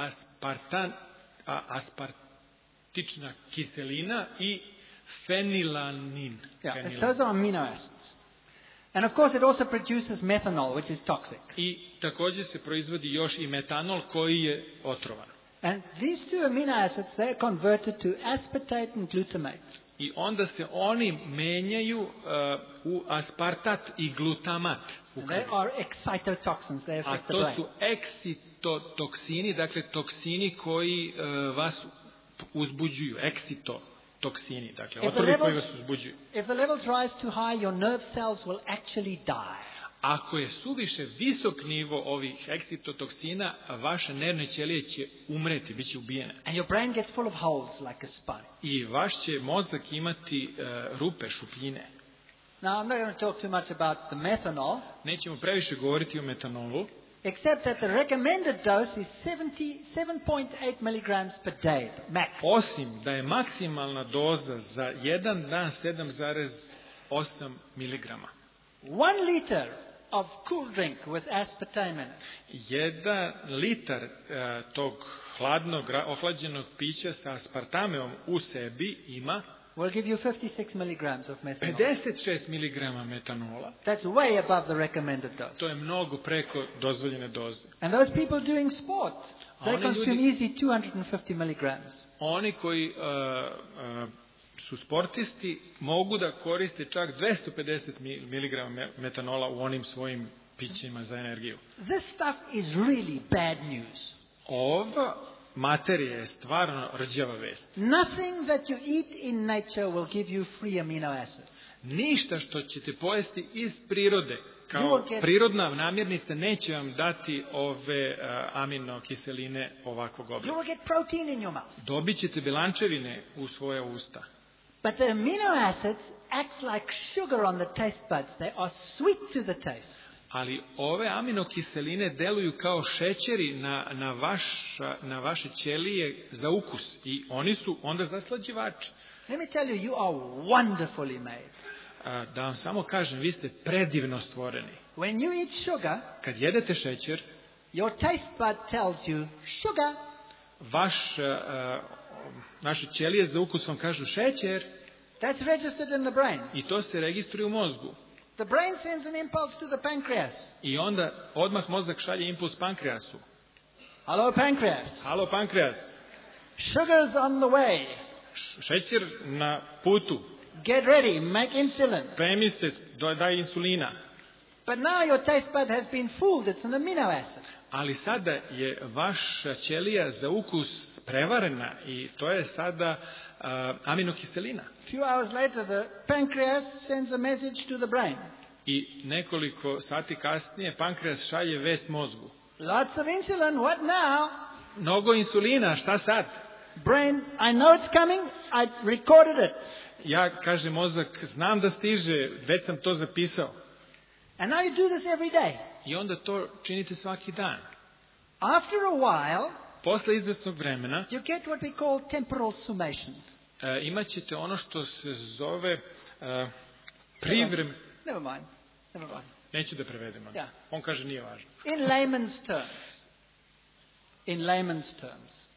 S2: aspartična kiselina i fenilanin.
S1: Yeah, those are amino acids. And of course it also produces methanol, which is toxic.
S2: I također se proizvodi još i metanol koji je otrovan.
S1: And these two amino acids, they are converted to aspartate and glutamate.
S2: I onda se oni menjaju u aspartat i glutamat u
S1: And
S2: krvi.
S1: they are excitotoxins, they
S2: A
S1: affect the
S2: to
S1: brain.
S2: su eksitotoksini, dakle toksini koji vas uzbuđuju, eksitotoksini, dakle otrovi koji vas uzbuđuju.
S1: If the levels rise too high, your nerve cells will actually die.
S2: Ako je suviše visok nivo ovih eksitotoksina, vaše nervne ćelije će umreti, bit će ubijene.
S1: And your brain gets full of holes like a sponge.
S2: I vaš će mozak imati rupe, šupljine.
S1: Now, I'm not going to talk too much about the methanol,
S2: Nećemo previše govoriti o metanolu,
S1: except that the recommended dose is 7.8 milligrams per day, max.
S2: osim da je maksimalna doza za jedan dan 7,8 miligrama.
S1: 1 liter of cool drink with aspartame in it
S2: 1 litar tog hladnog, ohlađenog pića sa aspartameom u sebi ima
S1: will give you 56 milligrams of methanol.
S2: 56 miligrama metanola.
S1: That's way above the recommended dose.
S2: To je mnogo preko dozvoljene doze.
S1: And those people doing sport, they
S2: Oni
S1: consume
S2: ljudi-
S1: easy 250 milligrams.
S2: Oni koji su sportisti mogu da koriste čak 250 miligrama metanola u onim svojim pićima za energiju.
S1: This stuff is really bad news.
S2: Ova materija je stvarno rđava vest.
S1: Nothing that you eat in nature will give you free amino acids.
S2: Ništa što ćete pojesti iz prirode kao
S1: You will get-
S2: prirodna namirnica neće vam dati ove aminokiseline ovakvog
S1: You
S2: oblika.
S1: will get protein in your mouth.
S2: Dobit ćete bjelančevine u svoje usta.
S1: But the amino acids act like sugar on the taste buds. They are sweet to the taste.
S2: Ali ove aminokiseline deluju kao šećeri na vaše ćelije za ukus i oni su onda zaslađivači.
S1: Let me tell you, you are wonderfully made.
S2: Da vam samo kažem, vi ste predivno stvoreni.
S1: When you eat sugar,
S2: Kad jedete šećer,
S1: your taste bud tells you sugar.
S2: naše ćelije za ukus vam kažu šećer
S1: That's registered in the brain.
S2: i to se registruje u mozgu.
S1: The brain sends an impulse to the pancreas.
S2: I onda odmah mozak šalje impuls pankreasu.
S1: Hello, pancreas.
S2: Halo pankreas,
S1: Sugar's on the way.
S2: šećer na putu,
S1: Get ready, make insulin.
S2: premi se, daj insulina.
S1: But now your taste bud has been fooled. It's an amino acid.
S2: Ali sada je vaša ćelija za ukus prevarena i to je sada aminokiselina.
S1: A few hours later, the pancreas sends a message to the brain.
S2: I nekoliko sati kasnije pankreas šalje vest mozgu.
S1: Lots of insulin. What now?
S2: Mnogo insulina, šta sad?
S1: Brain, I know it's coming. I recorded it.
S2: Ja, kaže mozak, znam da stiže, već sam to zapisao.
S1: And now you do this every day.
S2: I onda to činite svaki dan.
S1: After a while,
S2: Posle izvesnog vremena
S1: you get what we call temporal summation.
S2: imat ćete ono što se zove
S1: Never mind.
S2: Neću da prevedem.
S1: Ja.
S2: On kaže nije važno.
S1: In layman's terms.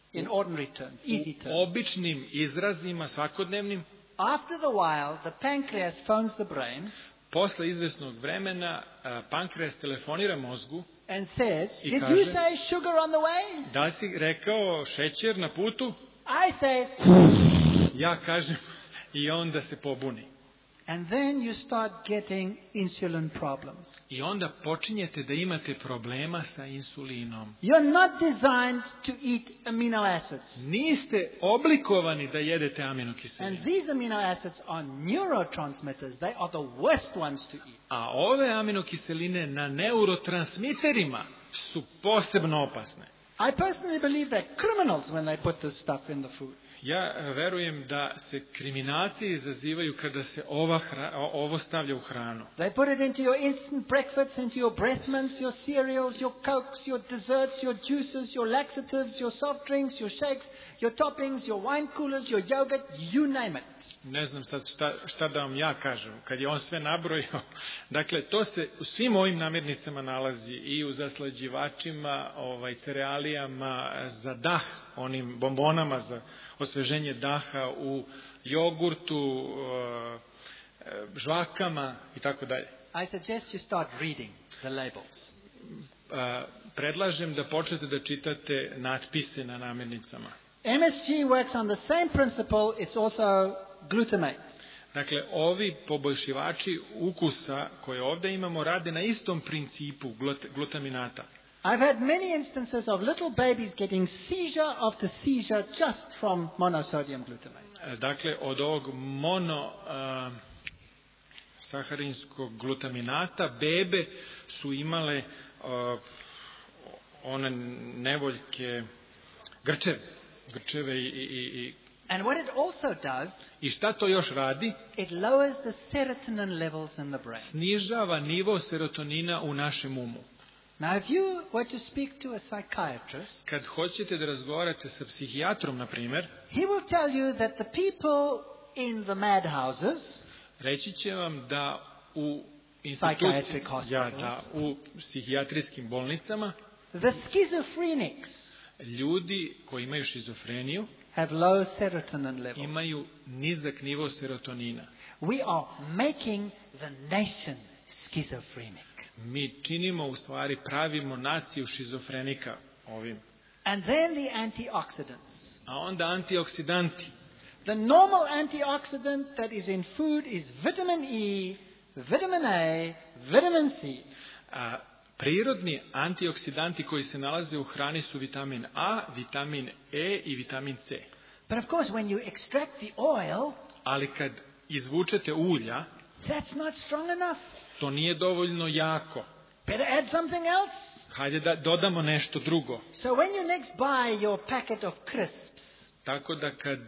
S1: in ordinary terms, easy
S2: U
S1: terms.
S2: običnim izrazima, svakodnevnim,
S1: After the while, the pancreas phones the brain
S2: posle izvesnog vremena pankreas telefonira mozgu
S1: and says,
S2: I
S1: did
S2: kaže-
S1: you say sugar on the way?
S2: da li si rekao šećer na putu?
S1: I say,
S2: Ja kažem i onda se pobuni.
S1: and then you start getting insulin problems.
S2: I onda počinjete da imate problema sa insulinom.
S1: You're not designed to eat amino acids.
S2: Niste oblikovani da jedete
S1: And
S2: aminokiseline.
S1: these amino acids are neurotransmitters. They are the worst ones to eat.
S2: A ove aminokiseline na neurotransmiterima su posebno opasne.
S1: I personally believe that criminals, when they put this stuff in the food.
S2: Ja verujem da se kriminalci izazivaju kada se ovo stavlja u hranu.
S1: They put it into your instant breakfasts, into your breath mints, your cereals, your cokes, your desserts, your juices, your laxatives, your soft drinks, your shakes, your toppings, your wine coolers, your yogurt, you name it.
S2: Ne znam sad šta da vam ja kažem. Kad je on sve nabrojao, dakle, to se u svim ovim namirnicama nalazi i u zaslađivačima, cerealijama, za dah, onim bombonama za osveženje daha, u jogurtu, žvakama i tako dalje.
S1: I suggest you start reading the labels.
S2: Predlažem da počnete da čitate natpise na namirnicama.
S1: MSG works on the same principle. It's also glutamate.
S2: Dakle, ovi poboljšivači ukusa koje ovdje imamo rade na istom principu glutaminata.
S1: I've had many instances of little babies getting seizure after seizure just from monosodium glutamate.
S2: Dakle, od ovog saharinskog glutaminata bebe su imale one nevoljke, grčeve i
S1: And what it also does,
S2: I šta to još radi?
S1: it lowers the serotonin levels in the brain.
S2: Snižava nivo serotonina u našem umu.
S1: Now, if you were to speak to a psychiatrist,
S2: Kad hoćete da razgovarate sa psihijatrom, na primjer,
S1: he will tell you that the people in the madhouses,
S2: reći će vam da u
S1: Psychiatric hospitals.
S2: u psihijatrijskim bolnicama
S1: the schizophrenics,
S2: ljudi koji imaju šizofreniju
S1: have low serotonin levels.
S2: imaju nizak nivo serotonina.
S1: We are making the nation schizophrenic.
S2: Mi činimo, u stvari, pravimo naciju šizofrenika ovim.
S1: And then the antioxidants.
S2: A onda antioksidanti.
S1: The normal antioxidant that is in food is vitamin E, vitamin A, vitamin C.
S2: Prirodni antioksidanti koji se nalaze u hrani su vitamin A, vitamin E i vitamin C.
S1: But of course, when you extract the oil,
S2: Ali kad izvučete ulja,
S1: that's not strong enough.
S2: to nije dovoljno jako.
S1: Better add something else.
S2: Hajde da dodamo nešto drugo.
S1: So when you next buy your packet of crisps,
S2: Tako da kad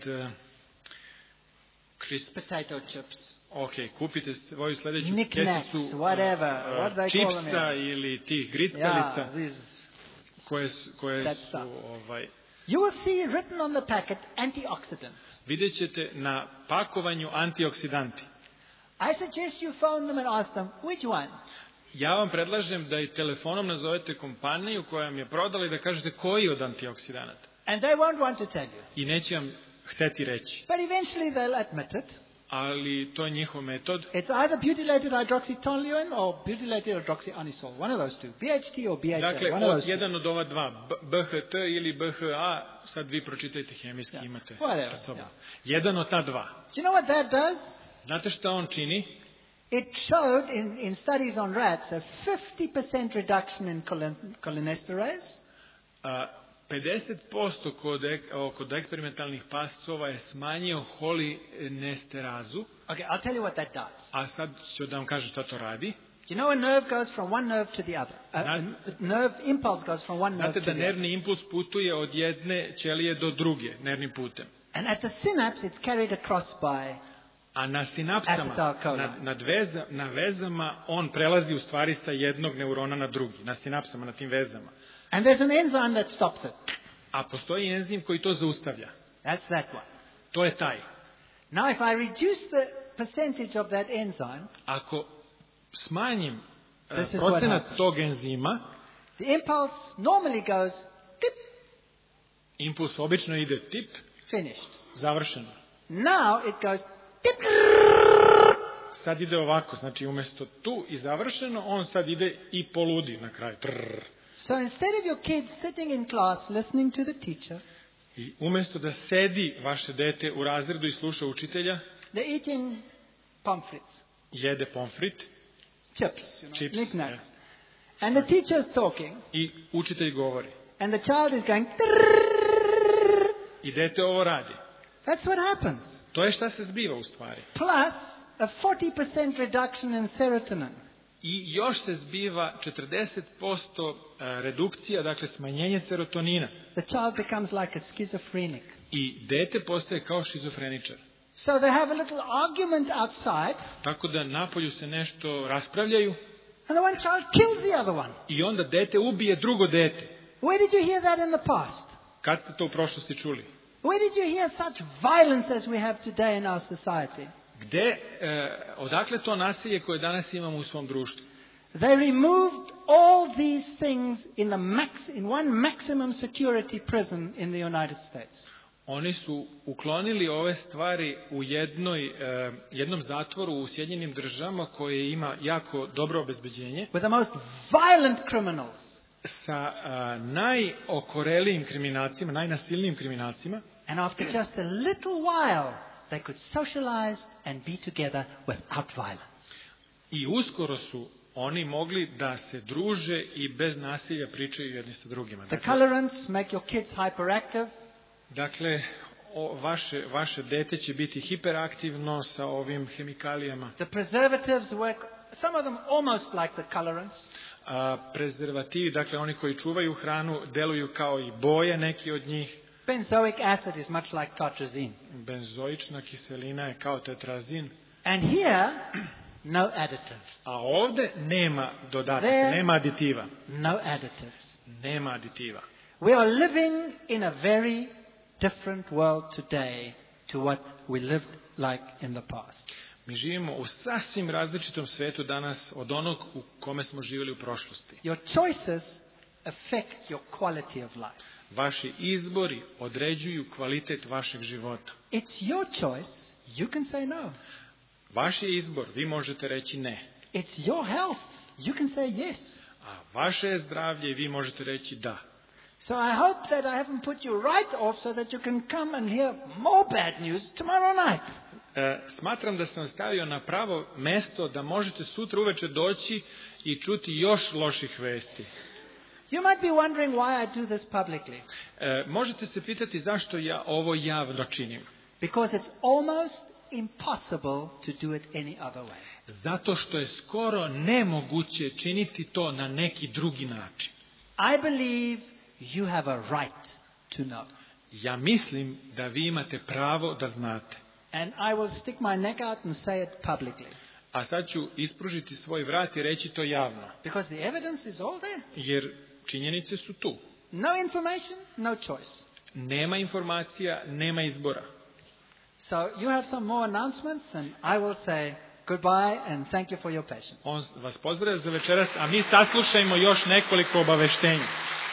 S1: potato chips,
S2: kupite svoju sljedeću
S1: Knick-knacks,
S2: kesicu
S1: whatever, what they call them
S2: čipsa
S1: here.
S2: ili tih grickalica koje
S1: that
S2: su
S1: stuff.
S2: you
S1: will see written on the packet antioxidant.
S2: vidjet ćete na pakovanju antioksidanti.
S1: I suggest you phone them and ask them, which one?
S2: Ja vam predlažem da i telefonom nazovete kompaniju koja vam je prodala i da kažete koji od antioksidanata.
S1: And they won't want to tell you.
S2: I neće vam hteti reći.
S1: But eventually they'll admit it.
S2: Ali to je njihov metod.
S1: It's either butylated hydroxytoluene or butylated hydroxyanisole. One of those two. BHT or BHA.
S2: Dakle,
S1: one of those two.
S2: jedan od ova dva, BHT ili BHA, sad vi pročitajte hemijski, imate
S1: Whatever,
S2: pred sobom.
S1: yeah.
S2: Jedan od ta dva.
S1: Do you know what that does?
S2: Znate šta on čini?
S1: It showed in studies on rats a 50% reduction in cholinesterase.
S2: 50% kod eksperimentalnih pasova je smanjio holinesterazu.
S1: Okay, I'll tell you what that does.
S2: A sad ću da vam kažem šta to radi.
S1: You know a nerve goes from one nerve to the other. Nerve impulse goes from one nerve
S2: Znate
S1: to
S2: da
S1: the other.
S2: nervni impuls putuje od jedne ćelije do druge nervnim putem.
S1: And at the synapse it's carried across by
S2: A na sinapsama,
S1: acetylcholine.
S2: na vezama, on prelazi u stvari sa jednog neurona na drugi. Na sinapsama, na tim vezama.
S1: And there's an enzyme that stops it.
S2: A postoji enzim koji to zaustavlja.
S1: That's that one.
S2: To je taj.
S1: Now if I reduce the percentage of that enzyme,
S2: Ako smanjim
S1: This is what
S2: procenat
S1: happens.
S2: tog enzima,
S1: the impulse normally goes tip,
S2: Impuls obično ide tip,
S1: finished.
S2: završeno.
S1: Now it goes tip.
S2: Sad ide ovako, znači umjesto tu i završeno, on sad ide i poludi na kraju. Trrr.
S1: So instead of your kids sitting in class listening to the teacher,
S2: I umjesto da sedi vaše dete u razredu i sluša učitelja,
S1: they're eating pomfrits,
S2: jede pomfrit,
S1: chips,
S2: chips,
S1: knickknacks.
S2: yes.
S1: And the teacher is talking,
S2: I učitelj govori.
S1: and the child is going.
S2: I dete ovo radi.
S1: That's what happens.
S2: To je šta se zbiva u stvari.
S1: Plus a 40% reduction in serotonin.
S2: I još se zbiva 40% redukcija, dakle smanjenje serotonina.
S1: The child becomes like a schizophrenic.
S2: I dete postaje kao šizofreničar.
S1: So they have a little argument outside,
S2: Tako da napolju se nešto raspravljaju
S1: and the one child kills the other one.
S2: i onda dete ubije drugo dete.
S1: Where did you hear that in the past?
S2: Kad ste to u prošlosti čuli?
S1: Where did you hear such violence as we have today in our society?
S2: Odakle to nasilje koje danas imamo u svom društvu?
S1: They removed all these things in one maximum security prison in the United States.
S2: Oni su uklonili ove stvari u jednom zatvoru u Sjedinjenim Državama koje ima jako dobro obezbeđenje.
S1: With the most violent criminals.
S2: Sa najokorelijim kriminalcima, najnasilnijim kriminalcima.
S1: And after just a little while, they could socialize and be together without violence.
S2: I uskoro su oni mogli da se druže i bez nasilja pričaju jedni sa drugima.
S1: The colorants make your kids hyperactive.
S2: Dakle, vaše dete će biti hiperaktivno sa ovim hemikalijama.
S1: The preservatives work, some of them almost like the colorants.
S2: Prezervativi, dakle oni koji čuvaju hranu, deluju kao i boje, neki od njih.
S1: Benzoic acid is much like tartrazine.
S2: Benzoična kiselina je kao tetrazin.
S1: And here, no additives.
S2: A ovdje nema dodataka, nema aditiva.
S1: No additives.
S2: Nema aditiva.
S1: We are living in a very different world today to what we lived like in the past.
S2: Mi živimo u sasvim različitom svetu danas od onog u kome smo živjeli u prošlosti.
S1: Your choices affect your quality of life.
S2: Vaši izbori određuju kvalitet vašeg života.
S1: It's your choice. You can say no.
S2: Vaš je izbor, vi možete reći ne.
S1: It's your health. You can say yes.
S2: A vaše je zdravlje i vi možete reći da.
S1: So I hope that I haven't put you right off so that you can come and hear more bad news tomorrow night.
S2: Smatram da sam stavio na pravo mesto da možete sutra uveče doći i čuti još loših vesti.
S1: You might be wondering why I do this publicly.
S2: Možete se pitati zašto ja ovo javno činim.
S1: Because it's almost impossible to do it any other way.
S2: Zato što je skoro nemoguće činiti to na neki drugi način.
S1: I believe you have a right to know.
S2: Ja mislim da vi imate pravo da znate.
S1: And I will stick my neck out and say it publicly.
S2: A sad ću ispružiti svoj vrat i reći to javno.
S1: Because the evidence is all there.
S2: Jer činjenice su tu.
S1: No information, no choice.
S2: Nema informacija, nema izbora.
S1: So you have some more announcements and I will say goodbye and thank you for your patience.
S2: On vas pozdravlja za večeras, a mi saslušajmo još nekoliko obaveštenja.